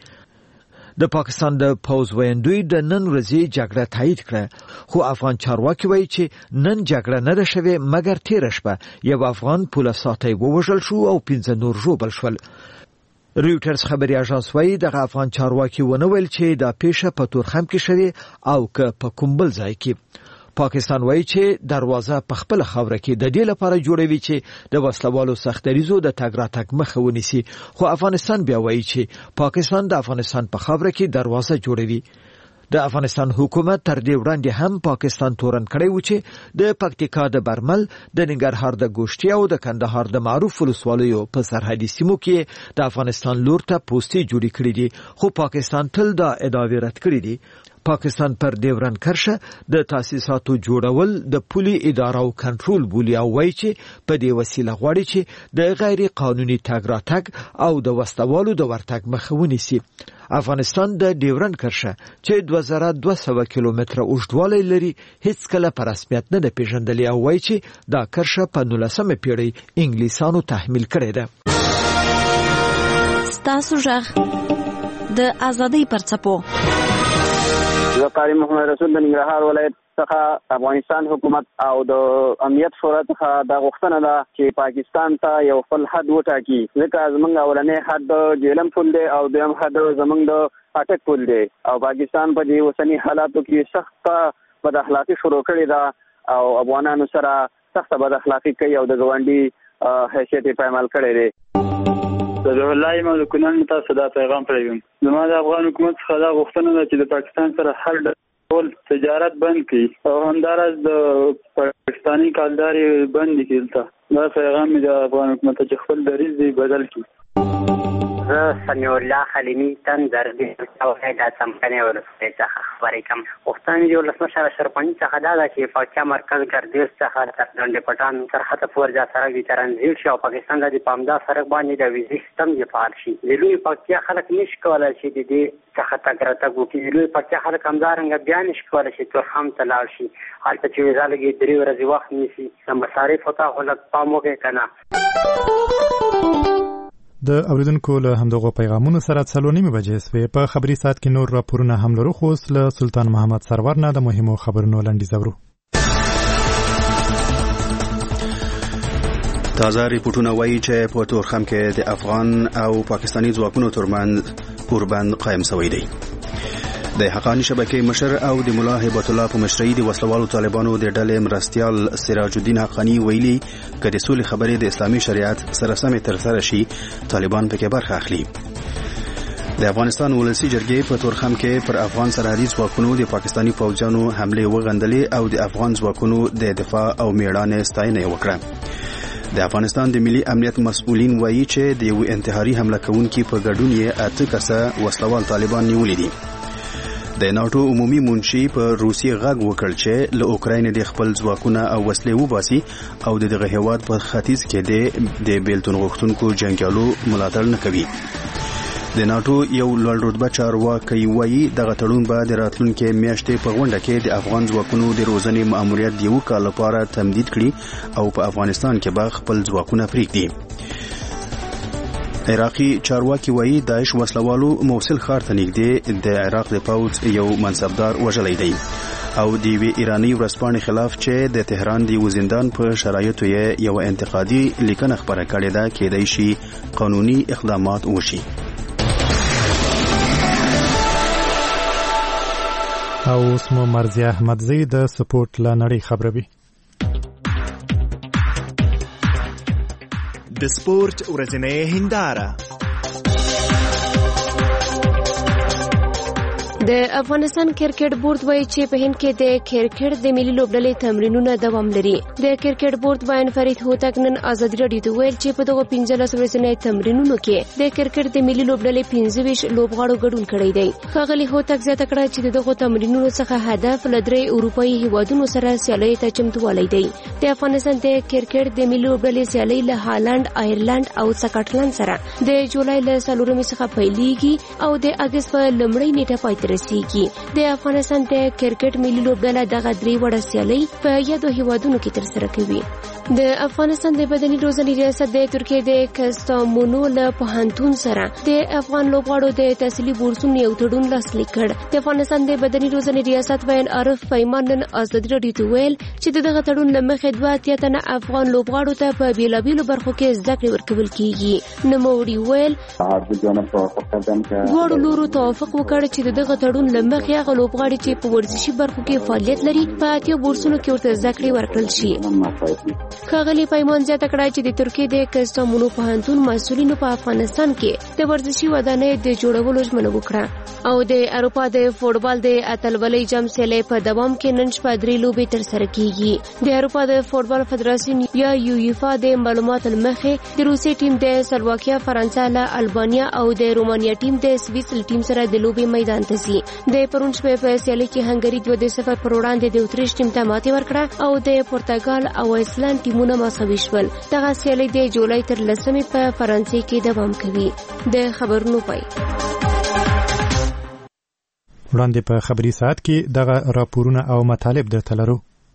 Speaker 10: د پاکستان د پوځ ویندوی د نن ورځې جګړه تایید کړه، خو افغان چارواکي وایي چې نن جګړه نه ده شوې مګر تېره شپه یو افغان پوله ساتي ووژل شو او 15 نور ژوبل شول. رويټرز خبري اژانس وایي دغه افغان چارواکي ونه ویل چې دا پیښه په تورخم کې شوې او که په کوم بل ځای کې. پاکستان وایي چې دروازه په خپل خاوره کې د دې لپاره جوړوي چې د وسلوالو سختریزو د تګ راتګ مخه ونیسي، خو افغانستان بیا وایي چې پاکستان د افغانستان په خاوره کې دروازه جوړوي. د افغانستان حکومت تر دې وړاندې هم پاکستان تورن کړی و چې د پکتیکا د برمل، د ننګرهار د ګوشتي او د کندهار د معروف ولسوالیو په سرحدي سیمو کې د افغانستان لور ته پوستې جوړې کړې دي، خو پاکستان تل دا ادعاوې رد کړې دي. پاکستان پر ډیورن کرښه د تاسیساتو جوړول د پولي اداره او کنټرول بولي او وایي چې په دې وسیله غواړي چې د غیر قانوني تګ راتګ او د وسلوالو د ورتګ مخه ونیسي. افغانستان د ډیورن کرښه چې 2200 کیلومتره اوږدوالی لري هیڅ کله په رسمیت نه ده پیژندلې او وایي چې دا کرښه په 19مه پیړۍ انګلیسانو تحمیل کړې ده.
Speaker 11: ستاسو ژغ د ازادۍ پرڅپو.
Speaker 12: زه قاری محمد رسول د ننګرهار ولایت څخه افغانستان حکومت او د امنیت شورا څخه د غوښتنه ده چې پاکستان ته یو خپل حد وټاکي، ځکه زموږ اولنی حد د جیلم پل دی او دویم حد زموږ د اټک پل دی او پاکستان په دې اوسني حالاتو کې سخت بد اخلاقي شروع کړې ده او افغانانو سره سخت بد اخلاقي کوي او د ګاونډي حیثیت یې پایمال کړی دی. د
Speaker 13: ذبیح الله یم د کونړ تاسو دا پیغام پرېږدم. زما د افغان حکومت څخه دا غوښتنه ده چې د پاکستان سره هر ډول تجارت بند کړي او همداراز د پاکستاني کالداري بند کړي. دا پیغام مې د افغان حکومت ته خپل دریځ دی بدل کړي.
Speaker 14: زه سمیع الله حلیمي تندر د توحید څمکنه ورسته څخه خبرې کوم. غوښتنه یې ولسمشر اشرف غني څخه دا ده چې پاکستان مرکز ګردیز څخه تر ډنډ پټان سرحد پورې د سره وی ترانزیت شو. پاکستان د پامدا سره باندې د ویزې سیستم یې فعال شي. د لوی پاکستان خلک نشي کولای چې د دې څخه تګراتګ وکړي. لوی پاکستان خلک همدارنګ بیا نشي کولای چې ترخم تلل شي. حالت چې وزالګي 3 ورځې وخت نیسي. د مصارف او تاولت پام وکړي کنه.
Speaker 1: د اوریدونکو له همدغه پیغامونو سره 3:30 بجې سوې په خبري سات کې نور راپورونه هم لرو. خو له سلطان محمد سرور نه د مهمو خبرونو لنډیز اورو.
Speaker 2: تازه ریپورتونه وایي چې په تورخم کې د افغان او پاکستاني ځواکونو ترمنځ اوربند قائم شوی دی. د حقانی شبکې مشر او د مولا هیبت الله په مشرۍ د وسلوالو طالبانو د ډلې مرستيال سراج الدین حقانی ویلي کله سولې خبرې د اسلامي شریعت سره سمې تر سره شي طالبان پکې برخه اخلي. د افغانستان ولسی جرګې په تورخم کې پر افغان سرحدي ځواکونو د پاکستاني فوجانو حمله وغندلې او د افغان ځواکونو د دفاع او میړانې ستاینه وکړه. د افغانستان د ملي امنیت مسؤلین وایي چې د یو انتحاري حمله کوونکي په ګډون یې 8 کسه وسلوال طالبان نیولې دي. د ناتو عمومي منشي په روسي غږ وکړ چې له اوکراین د خپل ځواکونه او وسلې وباسي او دغه هیواد په ختیځ کې د بیلتون غوښتونکو جنگیالو ملاتړ نه کوي. د ناتو یو لوړ رتبه چارواکي وایي دغه تړون به د راتلونکو میاشتې په غونډه کې د افغان ځواکونو د روزنې مأموریت د یو کال لپاره تمدید کړي او په افغانستان کې به خپل ځواکونه پرېږدي. عراقي چارواکي وایي داعش وسلوالو موصل ښار ته نږدې د عراق د پوځ یو منصبدار وژلی دی او د یوې ایراني ورځپاڼې خلاف چې د تهران د یو زندان په شرایطو یې یو انتقادي لیکنه خپره کړې ده کېدای شي قانوني اقدامات وشي.
Speaker 1: او اوس مو مرزي احمدزی د سپورت لا نړۍ خبروي.
Speaker 15: د سپورت ورځنۍ هنداره.
Speaker 5: د افغانستان کرکټ بورډ وایي چې په هند کې د کرکټ د ملي لوبډلې تمرینونه دوام لري. د کرکټ بورډ وایي فرید هوتک نن ازادي رادیو ته ویل چې په دغه 15 ورځنۍ تمرینونو کې د کرکټ د ملي لوبډلې 25 لوبغاړو ګډون کړی دی. ښاغلي هوتک زیاته کړه چې دغه تمرینونو څخه هدف ل 3 اروپאי هیوادونو سره سیالۍ ته چمتووالی دی. د افغانستان د کرکټ د ملي لوبډلې سیالۍ له هالند، آیرلند او سکاټلند سره د جولای له 4 څخه پیلېږي او د اگست په لومړۍ نیټه پای ته رسیږي. د افغانستان د کرکټ ملي لوبډله دغه 3 وړه سیالۍ په یادو هیوادونو کې ترسره کوي. د افغانستان د بدني روزنې ریاست د ترکیې د کاستامونو له پوهنتون سره د افغان لوبغاړو د تحصیلي بورسونو یو تړون لاسلیک کړ. د افغانستان د بدني روزنې ریاست ویان عارف پیمان نن ازادي رادیو ته ویل چې دغه تړون له مخې 2 تنه افغان لوبغاړو ته په بیلابیلو برخو کې زده کړې ورکول کیږي. نوموړي ویل دواړو لورو توافق وکړ چې دغه تړون له مخې هغه لوبغاړي چې په ورزشي برخو کې فعالیت لري په 8 بورسونو کې ورته زده کړې ورکړل شي. ښاغلي پیمان زیاته کړه چې د ترکیې د کاستامونو پوهنتون مسؤلینو په افغانستان کې د ورزشي ودانۍ د جوړولو ژمنه وکړه او د اروپا د فوټبال د اتلولۍ جام سیالۍ په دوام کې نن شپه 3 لوبې ترسره کیږي. د اروپا د فوټبال فدراسیون یا یویفا د معلوماتو مخې د روسي ټیم د سلواکیا، فرانسه له البانیا او د رومانیا ټیم د سویس ټیم سره د لوبې میدان ته ځي. د پرون شپه په سیالۍ کې هنګري 2-0 پر وړاندې د اتریش ټیم ته ماتې ورکړه او د پرتګال او ایسلند ټیمونه مساوي شول. دغه سیالۍ د جولای تر 10 په فرانسې کې دوام کوي. د خبرونو پای
Speaker 1: وړاندې په خبري ساعت کې دغه راپورونه او مطالب درته لرو.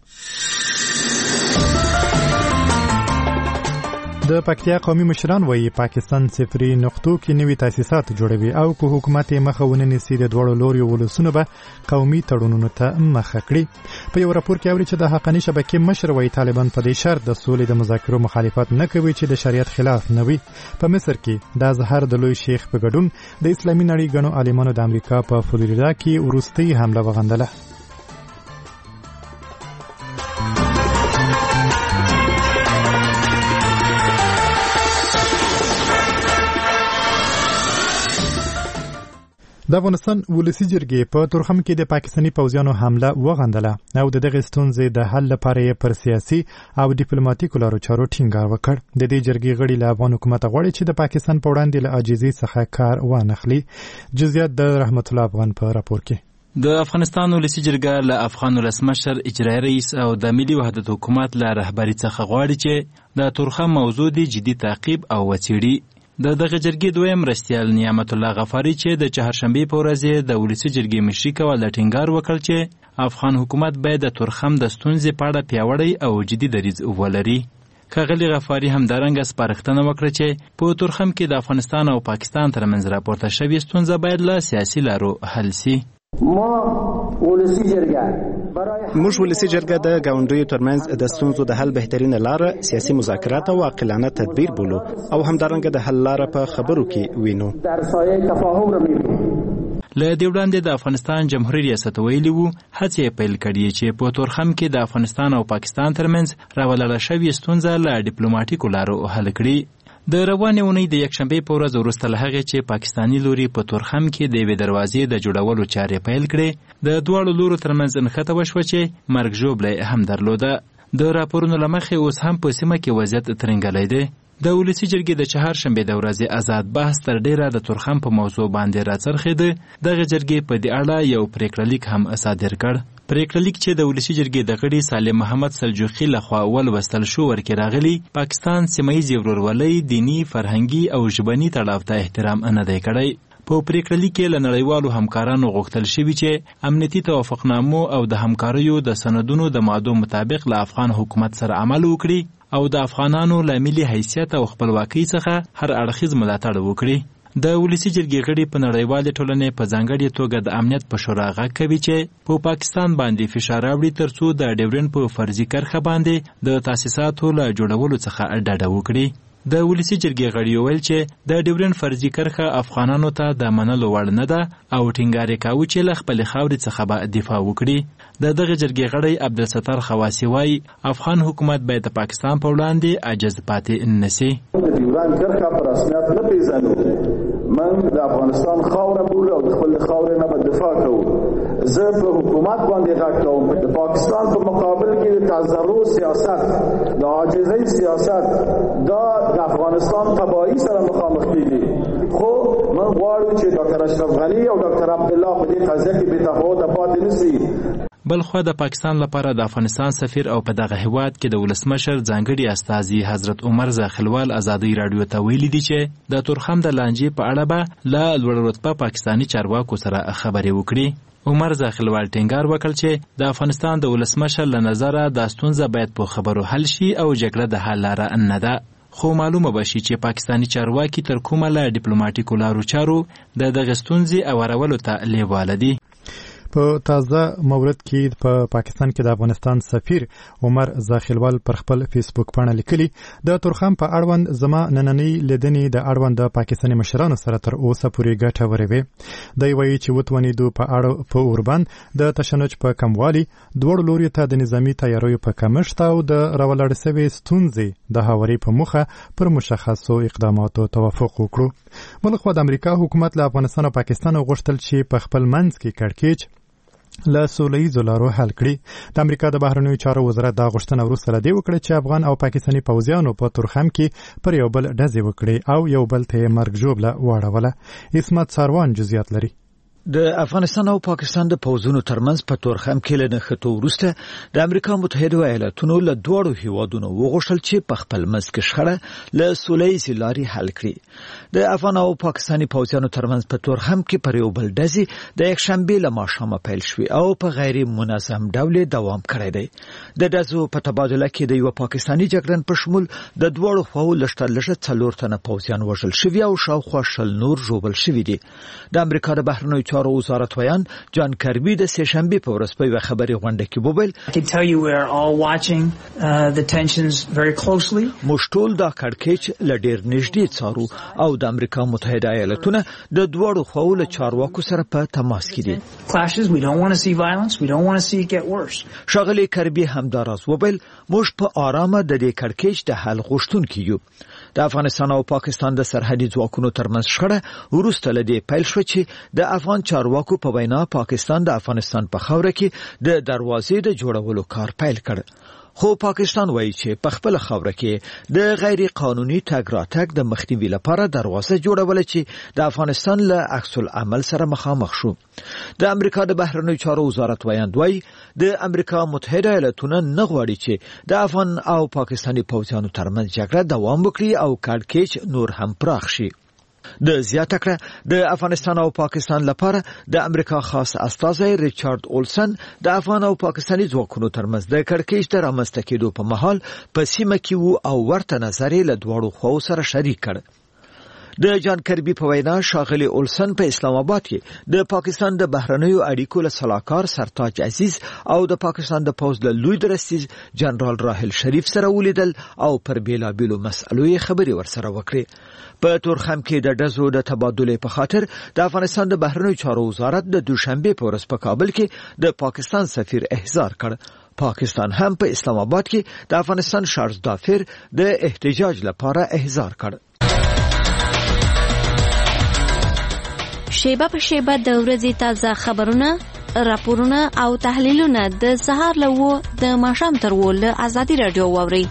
Speaker 1: د پکتیا قومي مشران وایي پاکستان صفري نقطو کې نوي تاسیسات جوړوي او که حکومت مخه ونني سي د دوړو لوري ولسونه به قومي تړونونو ته مخه کړي. په یو راپور کې اوري چې د حقانی شبکې مشر وایي طالبان په دې شرط د سولې د مذاکرو مخالفت نه کوي چې د شریعت خلاف نه وي. په مصر کې د ازهر د لوی شیخ په ګډون د اسلامي نړۍ غنو عالمانو د امریکا په فلوریدا کې وروستي حمله وغندله. د افغانستان ولسی جرګې په تورخم کې د پاکستاني پوځیانو حمله وغندله او د دغه ستونزې د حل لپاره یې پر سیاسي او ډیپلوماټیکو لارو چارو ټینګار وکړ. د دې جرګې غړي له افغان حکومت غواړي چې د پاکستان په وړاندې له عاجزۍ څخه کار وانخلي. جزئیات د رحمت الله افغان په راپور کې.
Speaker 16: د افغانستان ولسی جرګه له افغان ولسمشر اجرایي رئیس او د ملي وحدت حکومت له رهبري څخه غواړي چې د تورخم موضوع دی جدي تعقیب او وڅېړي. د دغه جرګې دویم مرستیال نعمت الله غفاري چې د چهارشنبې په ورځ د ولسی جرګې مشري کول ټینګار وکړ چې افغان حکومت باید د تورخم د ستونزې په اړه پیاوړی او جدي دریځ ولري. ښاغلي غفاري همدارنګه سپارښتنه وکړه چې په تورخم کې د افغانستان او پاکستان ترمنځ راپورته شوې ستونزه باید له سیاسي لارو حل سي.
Speaker 4: موږ ولسی جرګه د ګاونډیو ترمنځ د ستونزو د حل بهترینه لار سیاسي مذاکرات او عاقلانه تدبیر بولو او همدارنګه د حل لار په خبرو کې وینو.
Speaker 16: له دې وړاندې د افغانستان جمهوریت ریاست ویلي وو هڅې پیل کړي چې په تورخم کې د افغانستان او پاکستان ترمنځ راولاړه شوې ستونزه له ډیپلوماټیکو لارو حل کړي. د روانې اونۍ د یکشنبې په ورځ وروسته له هغې چې پاکستاني لوري په تورخم کې د یوې دروازې د جوړولو چارې پیل کړې، د دواړو لورو ترمنځ نښته وشوه چې مرګ ژوبلی هم درلوده. د راپورونو له مخې اوس هم په سیمه کې وضعیت ترنګلی دی. د ولسی جرګې د چهارشنبې د ورځې آزاد بحث تر ډیره د تورخم په موضوع باندې راڅرخېده. دغه جرګې په دې اړه یو پریکړه لیک هم صادر کړ. پریکړه لیک چې د ولسی جرګې د غړي سالم محمد سلجوقي لخوا ولوستل شو ورکې راغلی پاکستان سیمه ییز ورورولۍ، دینی، فرهنګي او ژبني تړاو ته احترام نه دی کړی. په پریکړه لیک کې له نړیوالو همکارانو غوښتل شوي چې امنیتي توافقنامو او د همکاریو د سندونو د مادو مطابق له افغان حکومت سره عمل وکړي او د افغانانو له ملي حیثیت او خپلواکۍ څخه هر اړخیز ملاتړ وکړي. د ولسی جرګې غړي په نړیوالې ټولنې په ځانګړې توګه د امنیت په شورا غږ کوي چې په پاکستان باندې فشار راوړي ترڅو د ډیورن په فرضي کرښه باندې د تاسیساتو له جوړولو څخه ډډه وکړي. د ولسی جرګې غړي ویل چې د ډیورن فرضي کرښه افغانانو ته د منلو وړ نه ده او ټینګار یې کاوه چې له خپلې خاورې څخه به دفاع وکړي. د دغه جرګې غړی عبدالستار خواسی وایي افغان حکومت باید د پاکستان په وړاندې عاجز پاتې نه سي.
Speaker 17: د ډیورن کرښه په رسمیت نه پیژنو. من د افغانستان خاوره بوله او د خپل خاورې نه به دفاع کوو. زه په حکومت باندې غږ کوم د پاکستان په مقابل کې د تضرع سیاست، د عاجزۍ سیاست دا د افغانستان تباهی سره مخامخ کیږي. خو من غواړم چې ډاکټر اشرف غنی او ډاکټر عبدالله په دې قضیه کې بې تفاوته پاتې نشي.
Speaker 16: بلخوا د پاکستان لپاره د افغانستان سفیر او په دغه هیواد کې د ولسمشر ځانګړي استازي حضرت عمر زاخلوال ازادي رادیو ته ویلي دي چې د تورخم د لانجې په اړه به له لوړ رتبه پاکستاني چارواکو سره خبرې وکړي. عمر زاخلوال ټینګار وکړ چې د افغانستان د ولسمشر له نظره دا ستونزه باید په خبرو حل شي او جګړه د حل لاره نه ده. خو معلومه بشي چې پاکستاني چارواکي تر کومه له ډیپلوماټیکو لارو چارو د دغه ستونزې اورولو ته لیواله دي.
Speaker 1: په تازه مورد کې په پاکستان کې د افغانستان سفیر عمر زاخلوال پر خپل فیسبوک باندې لیکلي د تورخم په اړوند زما نننۍ لیدنې د اړوند د پاکستاني مشرانو سره تر اوسه پورې ګټورې وې. دی وایي چې وتونیدو په اوربند د تشنج په کموالي، دوړ لوري ته د نظامی تیاریو په کمښت او د راولاړ سوي ستونزې د هواري په مخه پر مشخصو اقداماتو توافق وکړو. بلخوا د امریکا حکومت له افغانستان او پاکستان غوښتل چې په خپل منځ کې کړکېچ له سولهییزو لارو حل کړي. د امریکا د بهرنیو چارو وزارت دا غوښتنه وروسته له دې وکړه چې افغان او پاکستاني پوځیانو په تورخم کې پر یو بل ډزې وکړي او یو بل ته یې مرګ ژوبله واړوله. عصمت ساروان جزئیات لري.
Speaker 10: د افغانستان او پاکستان د پوځونو ترمنځ په تورخم کې له نښتو وروسته د امریکا متحده ایالاتونو له دواړو هیوادونو وغوښتل چې په خپل منځ کې شخړه له سولهییزې لارې حل کړي. د افغان او پاکستاني پوځیانو ترمنځ په تورخم کې پر یو بل ډزې د یکشنبې له ماښامه پیل شوې او په غیر منظم ډول دوام کړی دی. د ډزو په تبادله کې د یو پاکستاني جګړن په شمول د دواړو خواو لږترلږه 4 تنه پوځیان وژل شوي او شاوخوا 20 نور ژوبل شوي دي. د امریکا د بهرنیو چارو وزارت ویان جان کربي د سه شنبه په ورځ په خبري غونډه کې وویل موږ ټول دا کړکېچ لډیر نږدې څارو او د امریکا متحده ایالاتونو د دوړو خواو له چارواکو سره په تماس کې دي. شغلي کربي همداراز وویل موږ په آرامه د دې کړکېچ د حل غوښتونکو یو. د افغانستان او پاکستان د سرحدي ځواکونو ترمنځ شخړه وروسته له دې پیل شو چې د افغان چارواکو په وینا پاکستان د افغانستان په خاوره کې د دروازې د جوړولو کار پیل کړ. خو پاکستان وایي چې په خپل خاوره کې د غیر قانوني تګ راتګ د مخنیوي لپاره دروازه جوړول چې د افغانستان له عکس العمل سره مخامخ شو. د امریکا د بهرنیو چارو وزارت وایي د امریکا متحده ایالاتونه نه غواړي چې د افغان او پاکستاني پوځیانو ترمنځ جګړه دوام وکړي او کړکېچ نور هم پراخ شي. د زیاته کړه د افغانستان او پاکستان لپاره د امریکا خاص استازی ریچارډ اولسن د افغان او پاکستاني ځواکونو ترمنځ د کړکېچ د رامنځته کېدو په مهال په سیمه کې وو او ورته نظر له دواړو خواو سره شریک کړ. د جان کربي په وینا شاغلي اولسن په اسلام آباد کې د پاکستان د بهرنیو اړیکو له سلاکار سرتاج عزیز او د پاکستان د پوځ له لوی درستیز جنرال راحل شریف سره ولیدل او پر بیلابیلو مسئلو خبرې ورسره وکړې. په تورخم کې د ډزو د تبادلې په خاطر د افغانستان د بهرنیو چارو وزارت د دوشنبه په ورځ په کابل کې د پاکستان سفیر احضار کړ. پاکستان هم په اسلام آباد کې د افغانستان شارژ دافر د احتجاج لپاره احضار کړ.
Speaker 11: شیبه په شیبه د ورځې تازه خبرونه، راپورونه او تحلیلونه د سهار له 9 د ماښام تر 10 له ازادي رادیو واوري.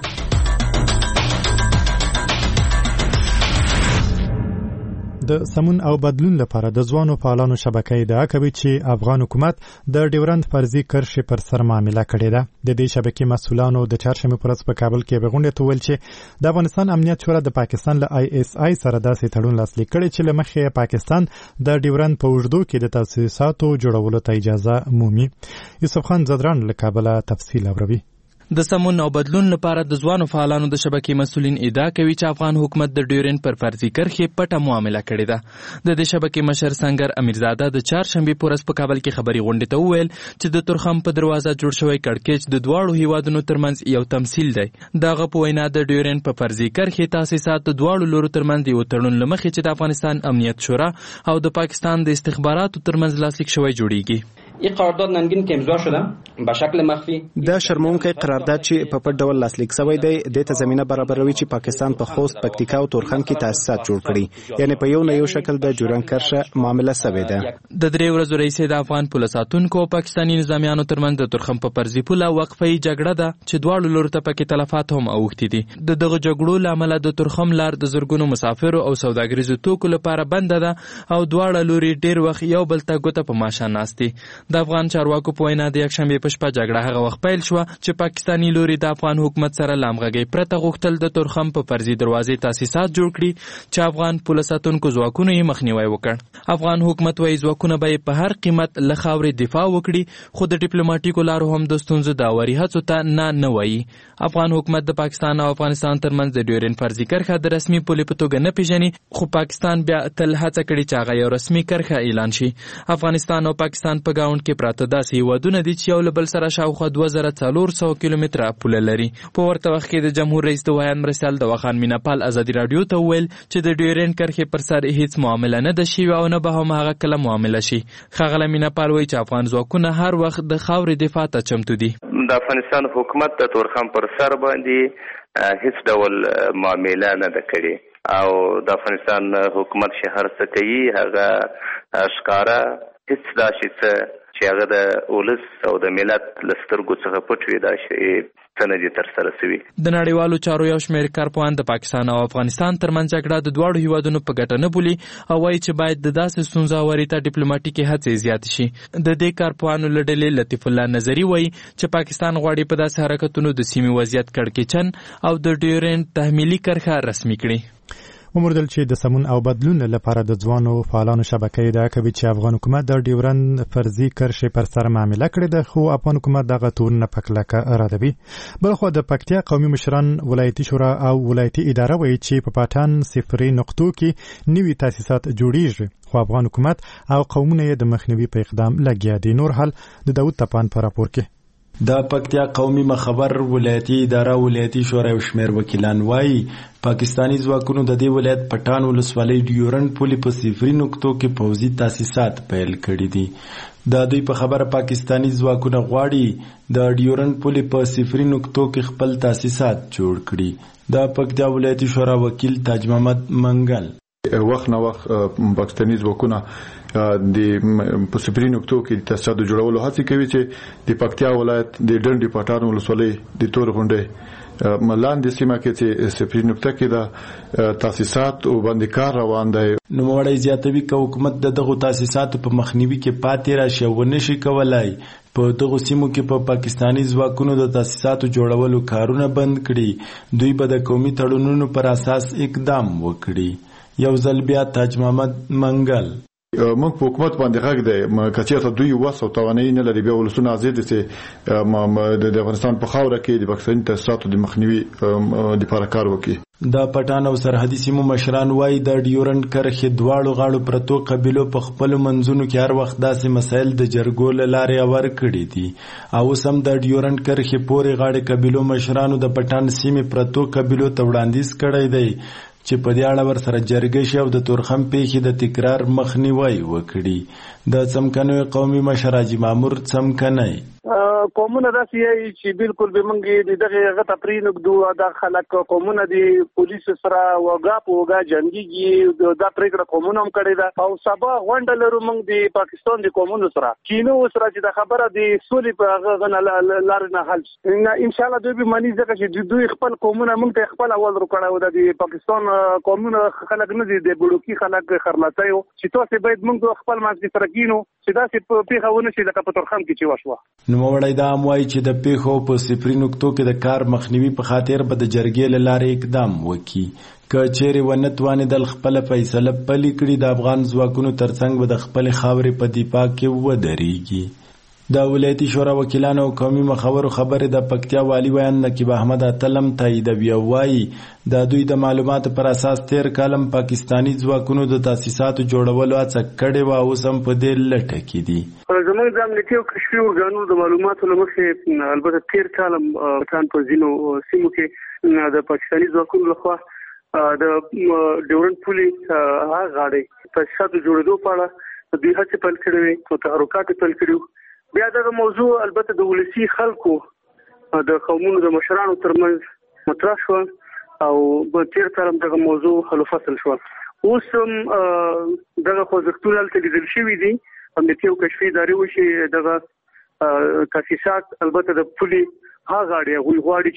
Speaker 1: د سمون او بدلون لپاره د ځوانو فعالانو شبکې ادعا کوي چې افغان حکومت د ډیورند فرضي کرښې پر سر معامله کړې ده. د دې شبکې مسؤلانو د چهارشنبه پر ورځ په کابل کې غونډه ته ویل چې د افغانستان امنیت شورا د پاکستان له ISI سره داسې تړون لاسلیک کړی چې له مخې پاکستان د ډیورند په اوږدو کې د تاسیساتو جوړولو ته اجازه مومي. یوسف خان زدران له کابل تفصیل اوري.
Speaker 16: د سمون او بدلون لپاره د ځوانو فعالانو د شبکې مسؤلین ادعا کوي چې افغان حکومت د ډیورند پر فرضي کرښې پټه معامله کړې ده. د دې شبکې مشر سنگر امیرزاده د چهارشنبه په ورځ په کابل کې خبري غونډه ته وویل چې د تورخم په دروازه جوړ شوی کړکېچ د دواړو هیوادونو ترمنځ یو تمثيل دی. دغه په وینا د ډیورند په فرضي کرښې تاسیسات د دواړو لورو ترمنځ یو تړون لمخې چې د افغانستان امنیت شورا او د پاکستان د استخباراتو ترمنځ لاسلیک شوی جوړیږي.
Speaker 18: این قرارداد ننگین که امضا شده به شکل مخفی
Speaker 4: دا شرمونکی قرارداد چې په پټ ډول لاسلیک شوی دی د ته زمينه برابروي چې پاکستان په خوست، پکتیکا او تورخم کې تاسیسات جوړ کړي، یعنی په یو نه یو شکل د جوړن کرښه معامله شوی ده.
Speaker 16: د درې ورځو رئیس د افغان پولیس ساتونکو او پاکستاني نظامیانو ترمنځ د تورخم په فرضي پوله وقفه جګړه ده چې دواړو لورو ته پکې تلفات هم اوښتي دي. د دغه جګړو لامل د تورخم لار د زرګونو مسافرو او سوداګریزو توکو لپاره بند ده او دواړه لوري ډیر وخت یو بل ته ګوته په ماشه ناستي. د افغان چارواکو په وینا د یکشنبه په شپه جګړه هغه وخت پیل شو چې پاکستاني لوري د افغان حکومت سره لامغږی پرته غوښتل د تورخم په فرضي دروازې تاسیسات جوړ کړي چې افغان پولیس ساتونکو ځواکونو یې مخنیوي وکړ. افغان حکومت وايي ځواکونه به په هر قیمت له خاورې دفاع وکړي، خو د ډیپلوماټیکو لارو هم د ستونزو د اوري هڅو ته نه وایي. افغان حکومت د پاکستان او افغانستان ترمنځ د ډیورند فرضي کرښه د رسمي پولې په توګه نه پیژني، خو پاکستان بیا تل هڅه کړې چې هغه یو رسمي کرښه اعلان شي. افغانستان او پاکستان په گاوند کې پراته داسې هیوادونه دي چې یو له بل سره شاوخوا 2400 کیلومتره پوله لري. په ورته وخت کې د جمهور رئیس د ویان مرستیال د وخان میناپال ازادي رادیو ته ویل چې د ډیورند کرښې پر سر هیڅ معامله نه ده شوې او نه به هم هغه کله معامله شي. ښاغلی میناپال وایي چې افغان ځواکونه هر وخت د خاورې دفاع ته چمتو دي.
Speaker 19: د افغانستان حکومت د تورخم پر سر باندې هیڅ ډول معامله نه ده کړې او د افغانستان حکومت شهر څه کوي هغه ښکاره هیڅ دا شي چې هغه د ولس او د ملت لسترګو څخه پټ وي دا شی څنګه تر سره شوی.
Speaker 16: د نړیوالو چارو یو شمېر کارپوهان د پاکستان او افغانستان ترمنځ جګړه د دواړو هیوادونو په ګټه نه بولي او وایي چې باید د داسې ستونزو هواري ته ډیپلوماټیکي هڅې زیاتې شي. د دې کارپوهانو له ډلې لطیف الله نظري وایي چې پاکستان غواړي په داسې حرکتونو د سیمې وضعیت کړکېچن او د ډیورند تحمیلي کرښه رسمي کړي.
Speaker 1: وموردل چې د سمون او بدلون لپاره د ځوانو فعالانو شبکې ادعا کوي چې افغان حکومت د ډیورند فرضي کرښې پر سر معامله کړې ده، خو افغان حکومت دغه تورونه په کلکه ردوي. بلخو د پکتیا قومي مشران ولایتي شورا او ولایتي اداره وایي چې په پاټان صفري نقطو کې نوي تاسیسات جوړیږي، خو افغان حکومت او قومونه یې د مخنیوي په اقدام لګیا دي. نور حال د داود تپان په راپور کې.
Speaker 20: د پکتیا قومي مخبر ولایتي اداره ولایتي شورا او شمیر وکیلان وایي پاکستانی ځواکونو د دې ولایت پټان ولسوالۍ ډیورند پولې په صفري نقطو کې پوځي تاسیسات پیل کړي دي. د دوی په خبره پاکستانی ځواکونه غواړي د ډیورند پولې په صفري نقطو کې خپل تاسیسات جوړ کړي. د پکتیا ولایتي شورا وکیل تاج محمد منګل
Speaker 21: وخت نه وخت پاکستاني ځواکونه د پسپرین نقطو کې د تاسیسات جوړولو هڅه کوي چې د پکتیا ولایت د ډنډ پټان ولسوالۍ د تور غونډې ملاندې سیمه کې چې سپرین نقطه کې د تاسیسات او باندې کار روان دی.
Speaker 20: نو وړي زیاتوي چې حکومت دغه تاسیساتو په مخنیوي کې پاتې راشي او نشي کولای په دغه سیمو کې په پاکستاني ځواکونو د تاسیساتو جوړولو کارونه بند کړي. دوی به د قومي تړونونو پر اساس اقدام وکړي. یو ځل بیا تاج محمد منګل
Speaker 21: موږ په حکومت باندې غږ دی کچېته دوی وسو توانایي نه لري بیا ولسونه ازید دي د افغانستان په خاوره کې د پاکستاني تاسیساتو د مخنیوي لپاره کار وکړي.
Speaker 20: د پټان او سرحدي سیمو مشران وایي د ډیورنډ کرښې دواړو غاړو پرتو قبیلو په خپل منځونو کې هر وخت داسې مسایل د جرګو له لارې اور کړي دي او سم د ډیورنډ کرښې پورې غاړې قبیلو مشرانو د پټان سیمې پرتو قبیلو ته وړاندیز کړی دی چې په دې اړه ور سره جرګه شي او د تورخم پیښې د تکرار مخنیوي وکړي. د څمکنیو قومي مشر حاجي مامور څمکنی
Speaker 8: قومونه داسې چې بالکل به موږ دغه غته پرې نګدو دا خلک قومونه دي پولیس سره وګا جنگيږي دا پرېکړه قومونه هم کړی دا او سبا غونډه لرو موږ د پاکستان د قومونو سره کینو سره چې د خبره د سولې په غن لار نه حل ان شاء الله دوی به مانی ځکه چې دوی خپل قومونه موږ ته خپل اول ورکړو د پاکستان قومونه خلک نه دي د بلوکی خلک خرلاتایو چې تاسو باید موږ خپل مازی سره کینو چې دا چې پیښونه چې لکه په تورخم کې چې وشوه.
Speaker 20: نو وړي دا موای چې د پیښو په سپری نقطو کې د کار مخنیوي په خاطر به د جرګې له لارې اقدام وکړي. که چیرې ونتوانې د خپل فیصله پلي کړي د افغان ځواکونو ترڅنګ به د خپل خاورې په دفاع کې ودرېږي. د ولایتي شورا وکیلانو او قومي مخورو خبرې د پکتیا والی ویان نقیب احمد اتلم تاییدوي او وایي د دوی د معلوماتو پر اساس تیر کالم پاکستاني ځواکونو د تاسیساتو جوړولو هڅه کړې وه اوس هم په دې لټه کې دي.
Speaker 8: زموږ د امنیتي او کشفي ارګانونو د معلوماتو له مخې البته تیر کالم پټان په ځینو سیمو کې د پاکستاني ځواکونو لخوا د ډیورنډ پولي غاړې تاسیساتو جوړېدو په اړه دوی هڅې پیل کړې وې او تحرکات پیل کړي. بیا دغه موضوع البته د ولسی خلکو د قومونو د مشرانو ترمنځ مطرح شو او په تیر کال دغه موضوع حل فصل شو. اوس دغه خوځښتونه تل لیدل شوي دي امنیتي او کشفي ادارې وشي دغه تاسیسات البته د پولي غاړې غوړي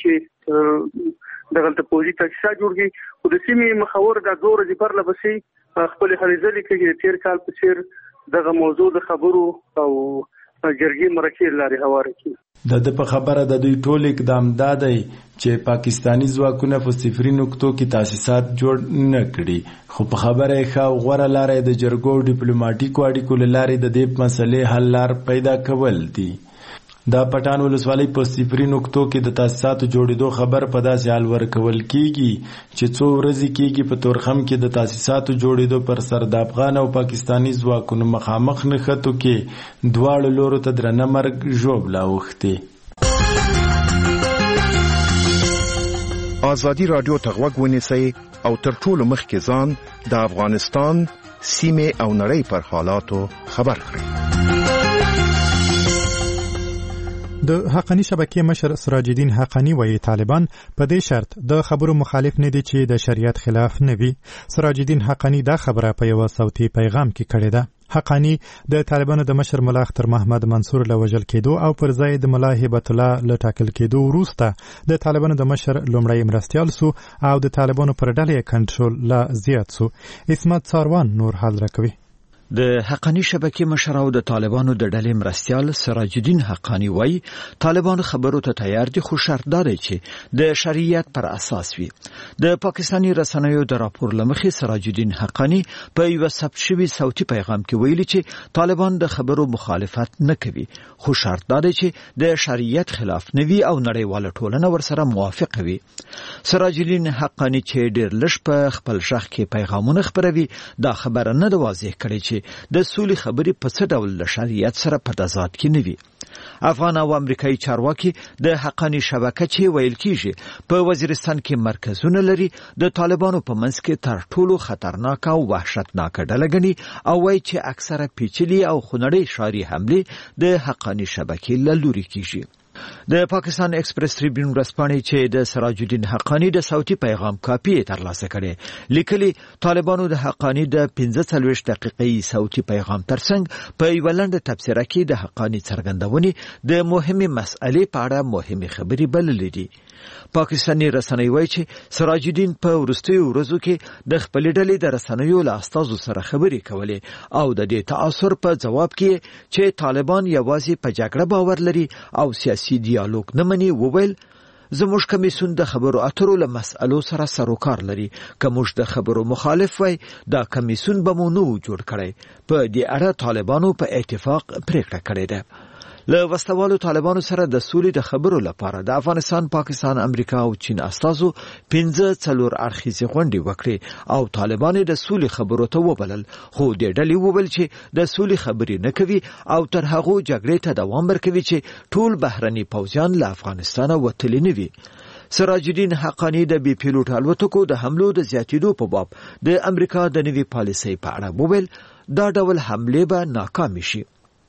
Speaker 8: چې دغه ته پوزي تاسیسات جوړږي او د سیمې مخاور د دور د پر لبسي خپل حریزلي کې تیر کال په سیر دغه موضوع د خبرو او جرګې مرکې لارې هواره کی.
Speaker 20: د په خبره د دوی ټول اقدام دادی چې پاکستاني ځواکونه په صفري نقطو کې تاسیسات جوړ نه کړي خو په خبره ښه غوړه لارې د جرګو ډیپلوماټیکو اړیکو لارې د دې مسلې حل لار پیدا کول دي. د پټان ولسوالۍ په صفري نقطو کې د تاسیساتو جوړېدو خبر په داسې حال ورکول کیږي چې څو ورځې کېږي په تورخم کې د تاسیساتو جوړېدو پر سر د افغان او پاکستاني ځواکونو مخامخ نښتو کې دواړو لورو ته درنه مرګ ژوبله اوښتې.
Speaker 9: ازادي راډیو ته غوږ ونیسئ او تر ټولو مخکې ځان د افغانستان سیمې او نړۍ پر حالاتو خبر کړئ.
Speaker 1: د حقانی شبکې مشر سراج الدین حقانی وایي طالبان په دې شرط د خبرو مخالف نه دي چې د شریعت خلاف نه وي. سراج الدین حقانی دا خبره په یو صوتي پیغام کې کړې ده. حقانی د طالبانو د مشر ملا اختر محمد منصور له وژل کېدو او پر ځای د ملا هبت الله له ټاکل کېدو وروسته د طالبانو د مشر لومړی مرستیال سو او د طالبانو پر ډلې کنټرول لا زیات سو. اسمت ساروان نور حال راکوي.
Speaker 10: د حقانی شبکې مشر او د طالبانو د ډلې مرستیال سراج الدین حقانی وایي طالبان خبرو ته تیار دي خو شرط دی چې د شریعت پر اساس وي. د پاکستاني رسنیو د راپور لمخې سراج الدین حقانی په یو ثبت شوی صوتي پیغام کې ویلي چې طالبان د خبرو مخالفت نه کوي خو شرط دی چې د شریعت خلاف نه وي او نړیواله ټولنه ورسره موافقه وي. سراج الدین حقانی چې ډېر لږ په خپل شخص کې پیغامونه خپروي دا خبره نه د واضح کړي چې د سولې خبرې په څه ډول له شریعت سره په تضاد کې نه وي. افغان او امریکایي چارواکي د حقانی شبکه چې ویل کیږي په وزیرستان کې مرکزونه لري د طالبانو په منځ کې تر ټولو خطرناک او وحشتناک ډله ګڼي او وایي چې اکثره پیچلي او خونړۍ ښاري حملې د حقانی شبکې له لوري کیږي. د پاکستان ایکسپریس ټریبیون ورځپاڼې چې د سراج الدین حقانی د صوتي پیغام کاپی ترلاسه کړي لیکلي طالبانو د حقانی د 45 دقیقې صوتي پیغام ترڅنګ په یو لنډه تبصره کې د حقانی څرګندونې د مهمه مسئلې په اړه مهمه خبري بللې دي. پاکستاني رسنۍ وایي چې سراج الدین په وروستیو ورځو کې د خپل ډلې د رسنیو له استازو سره خبرې کولې او د دې تاثر په جواب کې چې طالبان یوازې په جګړه باور لري او سیاسي ډیالوګ نه مني وویل زموږ کمیسیون د خبرو اترو له مسألو سره سروکار لري که موږ د خبرو مخالف وای دا کمیسیون به مو نه جوړ کړی. په دې اړه طالبانو په اتفاق پریکړه کړې ده. له وسلوالو طالبانو سره د سولې د خبرو لپاره د افغانستان، پاکستان، امریکا او چین استازو 15 اړخیزې غونډې وکړې او طالبان د سولې خبرو ته وبلل، خو د ډلې وویل چې د سولې خبرې نه کوي او تر هغه جګړې ته دوام ورکوي چې ټول بهرني پوځیان له افغانستان وتلي نه وي. سراج الدین حقانی د بي پیلوټ الوتکو د حملو د زیاتېدو په باب د امریکا د نوي پالیسۍ په اړه وویل دا ډول حمله به ناکام شي.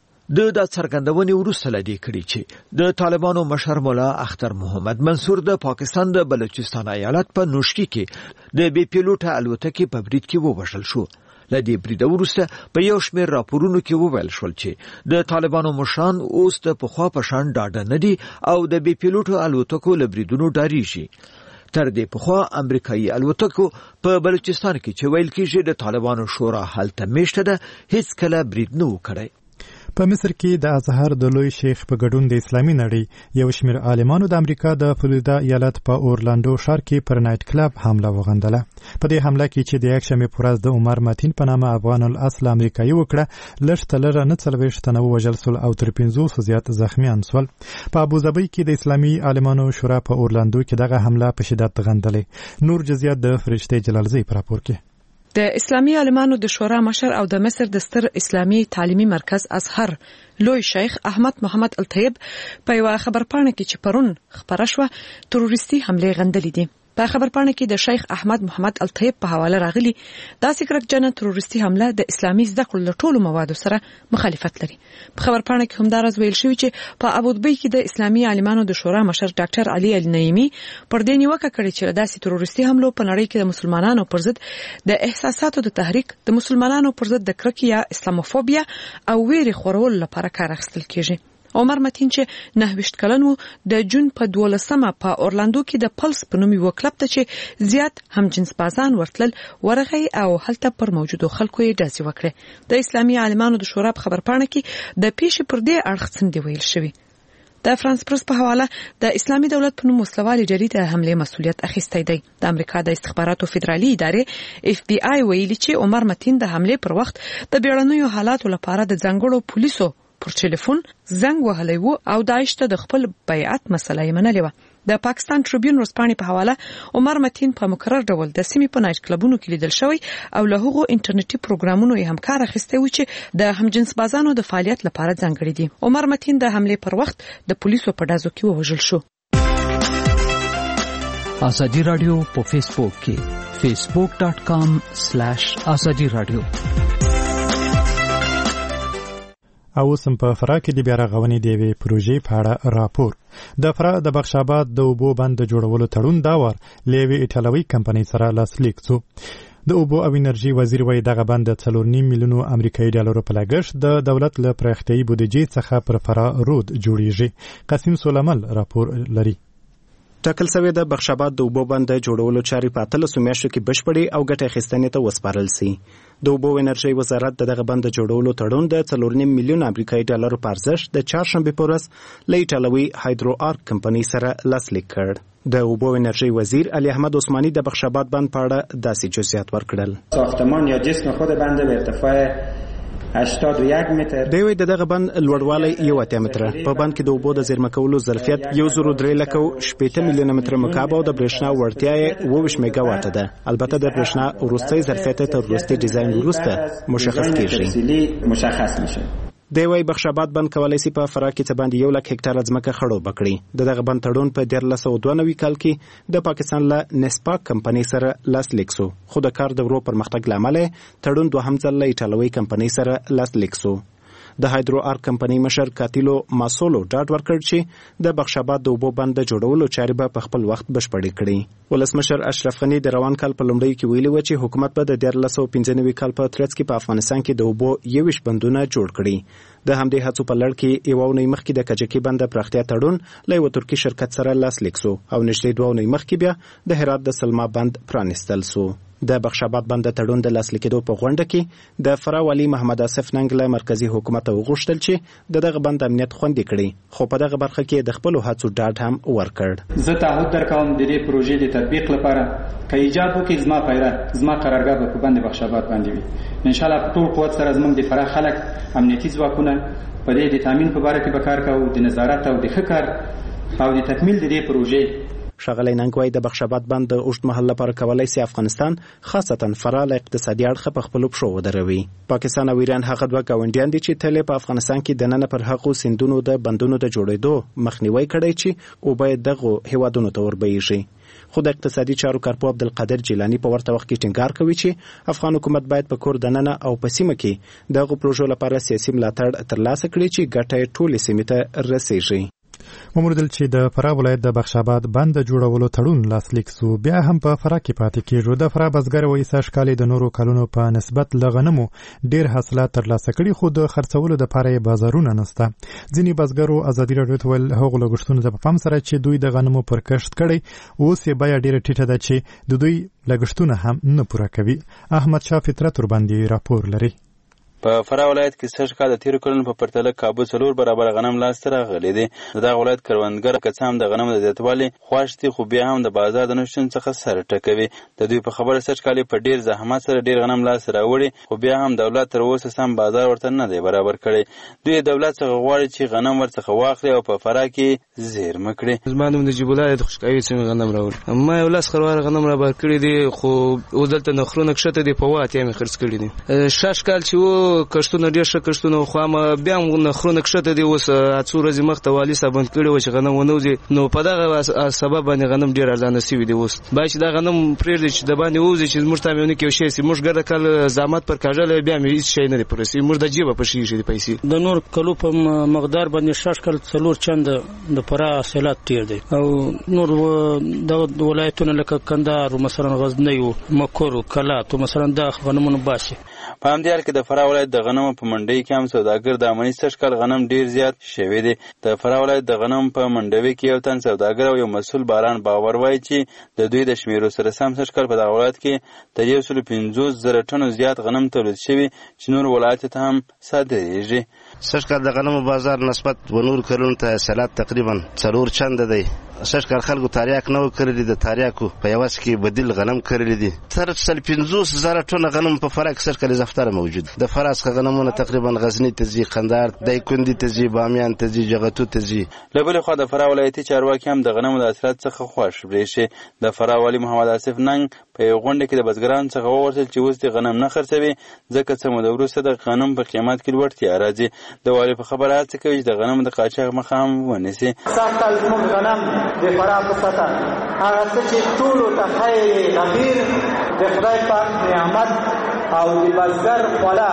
Speaker 10: د څرګندونې وروسته لدی کړي چې د طالبانو مشر مولا اختر محمد منصور د پاکستان د بلوچستان ایالت په نوشکی کې د بي پیلوټ الوتکې په برید کې ووژل شو. لدی برید وروسته په یو شمېر راپورونو کې وویل شول چې د طالبانو مشران اوس د پخوا په شان ډاډه نه دي او د بي پیلوټ الوتکو له بریدونو ډاریږي. تر دې پخوا امریکایي الوتکو په بلوچستان کې چې ویل کېږي د طالبانو شورا هلته میشته ده هیڅ کله برید نه وکړي.
Speaker 1: په مصر کې د ازهر د لوی شیخ په ګډون د اسلامي نړۍ یو شمېر عالمانو د امریکا د فلوریدا ایالت په اورلاندو ښار کې پر نایټ کلب حمله وغندله. په دې حمله کې چې د یکشنبې په ورځ د عمر متین په نامه افغان الاصل امریکایي وکړه لږ تر لږه 49 تنه ووژل سول او تر 500 زیات زخمیان سول. په ابوظبي کې د اسلامي عالمانو شورا په اورلاندو کې دغه حمله په شدت غندلې. نور جزئیات د فرشته جلالزی په راپور کې.
Speaker 3: د اسلامي عالمانو د شورا مشر او د مصر د ستر اسلامي تعلیمي مرکز ازهر لوی شیخ احمد محمد الطیب په یو خبرپاڼه کې چې پرون خبره شوه تروریستي حمله غندلې دي. په خبرپاڼه کې د شیخ احمد محمد الطیب په حواله راغلي دا سکرکجنه تروریستي حمله د اسلامي زده کړو له ټولو موادو سره مخالفت لري. په خبرپاڼه کې هم دا راز ویل شوی چې په ابوظبي کې د اسلامي عالمانو د شورا مشر ډاکټر علي النعیمی پر دې نیوکه کړې چې داسې تروریستي حملو په نړۍ کې د مسلمانانو پر ضد د احساساتو د تحریک، د مسلمانانو پر ضد د کرکې یا اسلاموفوبیا او ویرې خورولو لپاره کار اخیستل کیږي. عمر متین چې 29 کلن وو د جون په 12مه په اورلاندو کې د پلس په نوم یو کلب ته چې زیات هم جنس بازان ورتلل ورغی او هلته پر موجودو خلکو یې ډزې وکړې. د اسلامي عالمانو د شورا په خبرپاڼه کې د پیښې پر دې اړخ څنډې ویل شوی. د فرانس پرس په حواله د اسلامي دولت په نوم وسلوالې ډلې د حمله مسؤلیت اخیستی دی. د امریکا د استخباراتو فدرالي ادارې FBI ویلي چې عمر متین د حمله پر وخت د بیړنیو حالاتو لپاره د ځانګړو پولیسو پر ټلیفون زنګ وهلی وو او داعش ته د خپل بیعت مسله یې منلې وه. د پاکستان ټریبیون ورځپاڼې په حواله عمر متین په مکرر ډول د سیمې په نایټ کلبونو کې لیدل شوی او له هغو انټرنیټي پروګرامونو یې هم کار اخیستی و چې د همجنس بازانو د فعالیت لپاره ځانګړي دي. عمر متین د حملې پر وخت د پولیسو په ډزو کې ووژل شو.
Speaker 22: ازادي رادیو په فیسبوک کې facebook.com/ازادي رادیو.
Speaker 1: او سم په فرا کې د بیا رغونې د یوې پروژې په اړه راپور. د فرا د بخش آباد د اوبو بند جوړولو تړون دا وار له یوې ایټالوي کمپنۍ سره لاسلیک شو. د اوبو او انرژي وزیر وایي دغه بند د 4.5 میلیونو امریکایي ډالرو په لګښت د دولت له پراختیايي بودیجې څخه پر فرا رود جوړیږي. قاسم سولمل راپور لري.
Speaker 4: ټاکل شوی د بخش آباد د اوبو بند جوړولو چارې په 13 میاشتو کې بشپړې او ګټه اخیستنې ته وسپارل شي. د اوبو انرژي وزارت دغه بند جوړولو تړون د 4.5 میلیون امریکایي ډالرو په ارزښت د چهارشنبه په ورځ له ایټالوي هایدرو آرک کمپنۍ سره لاسلیک کړ. د اوبو انرژي وزیر علي احمد عثماني د بخش آباد بند په اړه داسې جزئیات ورکړل.
Speaker 23: ساختمان یا جسم خود بند به ارتفاع 81 متر
Speaker 4: دوی دغه بند لوړوالی 1 متر په بند کې د اوبو د زیرمه کولو ظرفیت 1.3 میلیون متر مکعب او د برېښنا وړتیا 20 میگا واټ ده. البته د برېښنا وروستي ظرفیت تر وروستي ډیزاین وروسته مشخص کیږي. د وی بخش آباد بند کولای شي په فرا کې څه باندې 1 لک هکټار ځمکه خړوب کړي. دغه بند تړون په 1992 کال کې د پاکستان له نسپاک کمپنۍ سره لاسلیک شو، خو د کار د ورو پرمختګ لامل تړون دوهم ځل له ایټالوي کمپنۍ سره لاسلیک شو. د هایدرو آرک کمپنۍ مشر کاتیلو ماسولو ډاډ ورکړ چې د بخش آباد د اوبو بند جوړولو چارې به په خپل وخت بشپړې کړي. ولسمشر اشرف غنی د روان کال په لومړۍ کې ویلي و چې حکومت به د 1395 کال په ترڅ کې په افغانستان کې د اوبو 21 بندونه جوړ کړي. د همدې هڅو په لړ کې یو اونۍ مخکې د کجکي بند پراختیا تړون له یو ترکي شرکت سره لاسلیک سو او نږدې 2 اونۍ مخکې بیا د هرات د سلما بند پرانیستل سو. د بخش آباد بند تړون د لاسلیکېدو په غونډه کې د فرا والی محمد آصف ننګ له مرکزی حکومت وغوښتل چې دغه بند امنیت خوندي کړي، خو په دغه برخه کې د خپل هڅو ډاډ هم ورکړ.
Speaker 23: زه تعهد درکوم د دې پروژې د تطبیق لپاره که ایجاد وکړي زما پیره زما قرارګاه په بند بخش آباد باندې وي. ان شاء الله په ټول قوت سره زموږ د فرا خلک امنیتي ځواکونه په دې د تامین په باره کې به کار کوو، د نظارت او د ښه کار او د تکمیل د دې پروژې.
Speaker 4: ښاغلی ننګ وایي د بخش آباد بند د اوږد مهال لپاره کولی سي افغانستان خاصتا فرا له اقتصادي اړخه په خپلو پښو ودروي. پاکستان او ایران هغه دوه ګاونډیان دي چې تل په افغانستان کې دننه پر هغو سیندونو د بندونو د جوړېدو مخنیوي کړی چې اوبه یې دغو هیوادونو ته وربهیږي. خو د اقتصادي چارو کارپو عبدالقادر جیلاني په ورته وخت کې ټینګار کوي چې افغان حکومت باید په کور دننه او په سیمه کې دغو پروژو لپاره سیاسي ملاتړ ترلاسه کړي چې ګټه یې ټولې سیمې ته رسیږي.
Speaker 1: وموندل چې د فرا ولایت د بخش آباد بند جوړولو تړون لاسلیک سو، بیا هم په فرا کې پاتې کېږي. د فرا بزګر وایي سږکال د نورو کلونو په نسبت له غنمو ډیر حاصلات ترلاسه کړي، خو د خرڅولو لپاره بازارونه نشته. ځینې بزګرو ازادي راډیو ته ویل هغو لګښتونو ته په پام سره چې دوی د غنمو پر کښت کړي اوس یې بیه ډیره ټیټه ده چې د دوی لګښتونه هم نه پوره کوي. احمد شاه فطرت ورباندې راپور لري.
Speaker 6: په فرا ولایت کې سږکال د تیرو کلونو په پرتله کابو 4 برابر غنم لاسته راغلي دي. دغه ولایت کروندګر که څه هم د غنمو د زیاتوالي خوښ دي، خو بیا هم د بازار د نشتون څخه سر ټکوي. د دوی په خبره سږکال په ډیر زحمت سره ډیر غنم لاسته راوړي، خو بیا هم دولت تر اوسه سم بازار ورته نه دی برابر کړی. دوی دولت څخه غواړي چې غنم ورڅخه واخلي او په فرا کې زیرمه کړي.
Speaker 7: زما نوم د جبولای د خوشکاوي سیمې غنم راوړي. ما یو لاس خروار غنم را بار کړی دي، خو ودلته نخرونه کښته دي په واټ یې خرڅ کړی دي. شاشکال چې و کښتونه ډیر کښتونه خو ما بیا نخرونه کښته دي. اوس څو ورځې مخته والي صاحب بند کړی و چې غنم ونوځي، نو په دغه سبب باندې غنم ډیر ارزانه شوي دي. اوس باید چې دا غنم پرېږدي چې د باندې ووځي چې موږ ته مې یو شی سي. موږ ګرده کال زحمت پر کاږل بیا مې هیڅ شی نه دی پرسي. موږ د جیبه په شي شي پیسې
Speaker 12: د نور کلو په مقدار باندې شاش کال څلور چند د فرا حاصلات ډیر دي او نور د ولایتونو لکه کندهار مثلا غزنی او مکور او کلات مثلا د غنمونو باسي.
Speaker 6: په همدې حال کې د فرا ولایت د غنمو په منډۍ کې هم سوداګر د امني سږکال غنم ډیر زیات شوی دی. د فرا ولایت د غنم په منډوي کې یو تن سوداګر او یو مسؤل باران باور وایي چې د دوی د شمیرو سره سم سږکال په دغه ولایت کې تر 150,000 ټنو زیات غنم تولید شوی چې نور ولایت ته هم صادریږي.
Speaker 24: سږکال د غنمو بازار نسبت و نور کلونو ته حاصلات تقریبا 4 چنده دی. سږکال خلکو تاریاک نه وکړي دي، د تاریاکو په یوس کې بدیل غنم کړی دي. تر 50,000 ټنه غنم په فرا کې سږکال زفتر موجود. د فرا څخه غنمونه تقریبا غزنی ته ځي، قندهار، دایکندي ته ځي، بامیان ته ځي، جغتو ته ځي.
Speaker 6: له بلې خوا د فرا ولایتي چارواکي هم د غنمو د حاصلات څخه خوښ برېښي. د فرا والي محمد آصف ننګ په یو غونډه کې د بزګرانو څخه وغوښتل چې اوس د غنم نه خرڅوي ځکه څه موده وروسته د غنم په قیمت کې لوړتیا راځي. د والي په خبره هڅه کوي چې د غنمو د قاچاق مخه هم ونیسي.
Speaker 23: سږکال زموږ غنم د فرا په سطح هغه څه چې ټولو ته خیر غفیر د خدای پاک نعمت او د بزګر خوله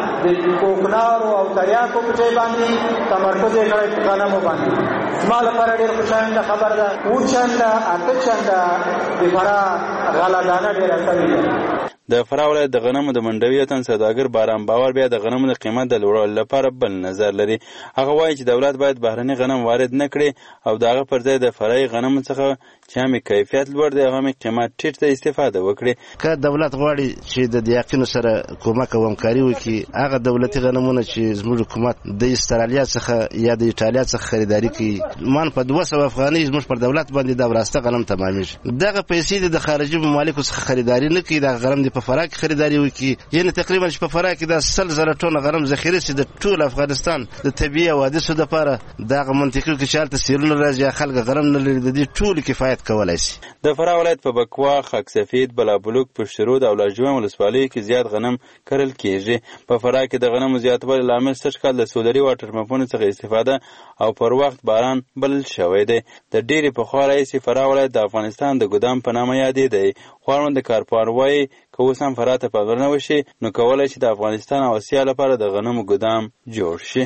Speaker 23: د کوکنارو او تریاکو په ځای باندې تمرکز یې کړی په غنمو باندې. زما لپاره ډېر خوشاینده خبر ده. 7 چنده 8 چنده د فرا غله دانه ډېره شوې ده.
Speaker 6: د فرا ولایت د غنمو د منډوي تن سوداګر باران باور بیا د غنمو د قیمت د لوړولو لپاره بل نظر لري. هغه وایي چې دولت باید بهرني غنم وارد نه کړي او دغه پر ځای د فرایي غنمو څخه چې هم کیفیت لوړ دی هغه قیمت ټیټ ته استفاده وکړي.
Speaker 24: که دولت غواړي چې د دیاقینو سره کومک او همکاري وکړي، هغه دولتي غنمونه چې زموږ حکومت د استرالیا څخه یا د ایټالیا څخه خریداري کوي، مان په 200 افغانۍ زموږ پر دولت باندې دا وراسته غنم تمامېږي. دغه پیسې د خارجي ممالکو څخه خریداري نه کوي، دا غنم د په فرا کې خریداري وکړي. یعنی تقریبا چې په فرا کې د 100,000 ټنه غنم ذخیره سي د ټول افغانستان د طبيعي حوادثو لپاره. دغه منطقي کې چې حالت سیرونه راځي خلک غنم نه لري، د دې ټول کفایت فعالیت کولای شي.
Speaker 6: د فراه ولایت په بکوا، خاک سفید، بلابلوک، پشترود او لاجوم ولسوالیو کې زیات غنم کرل کیږي. په فراه کې د غنمو زیاتوالي لامل سږ کال د سولري واټر پمپونو څخه استفاده او پر وخت باران بلل شوی دی. د ډېرې پخوا راهیسې فراه ولایت د افغانستان د ګدام په نامه یادېدی. خو اړوند د کارپوهان وایي که اوس هم فراه ته پغر نه وشي نو کولی شي د افغانستان او اسیا لپاره د غنمو ګدام جوړ شي.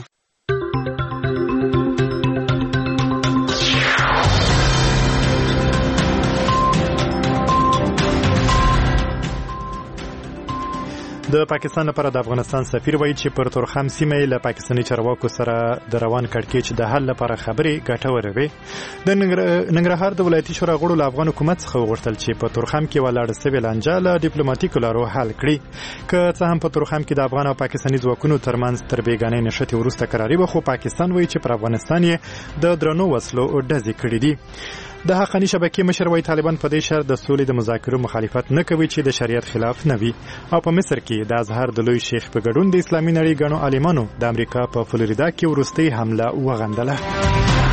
Speaker 1: د پاکستان لپاره د افغانستان سفیر وایي چې پر تورخم سیمه له پاکستاني چارواکو سره د روان کړکېچ د حل لپاره خبرې ګټورې وي. د ننګرهار د ولایتي شورا غړو له افغان حکومت څخه وغوښتل چې په تورخم کې ولاړ سوي لانجه له ډیپلوماټیکو لارو حل کړي. که څه هم په تورخم کې د افغان او پاکستاني ځواکونو ترمنځ تر بیګانۍ نښتې وروسته قراري وه، خو پاکستان وایي چې پر افغانستان یې د درنو وسلو ډزې کړي دي. د حقانی شبکې مشر وایي طالبان په دې شرط د سولې د مذاکرو مخالفت نه کوي چې د شریعت خلاف نه وي. او په مصر کې د ازهر د لوی شیخ په ګډون د اسلامي نړۍ ګڼو عالمانو د امریکا په فلوریدا کې وروستۍ حمله وغندله.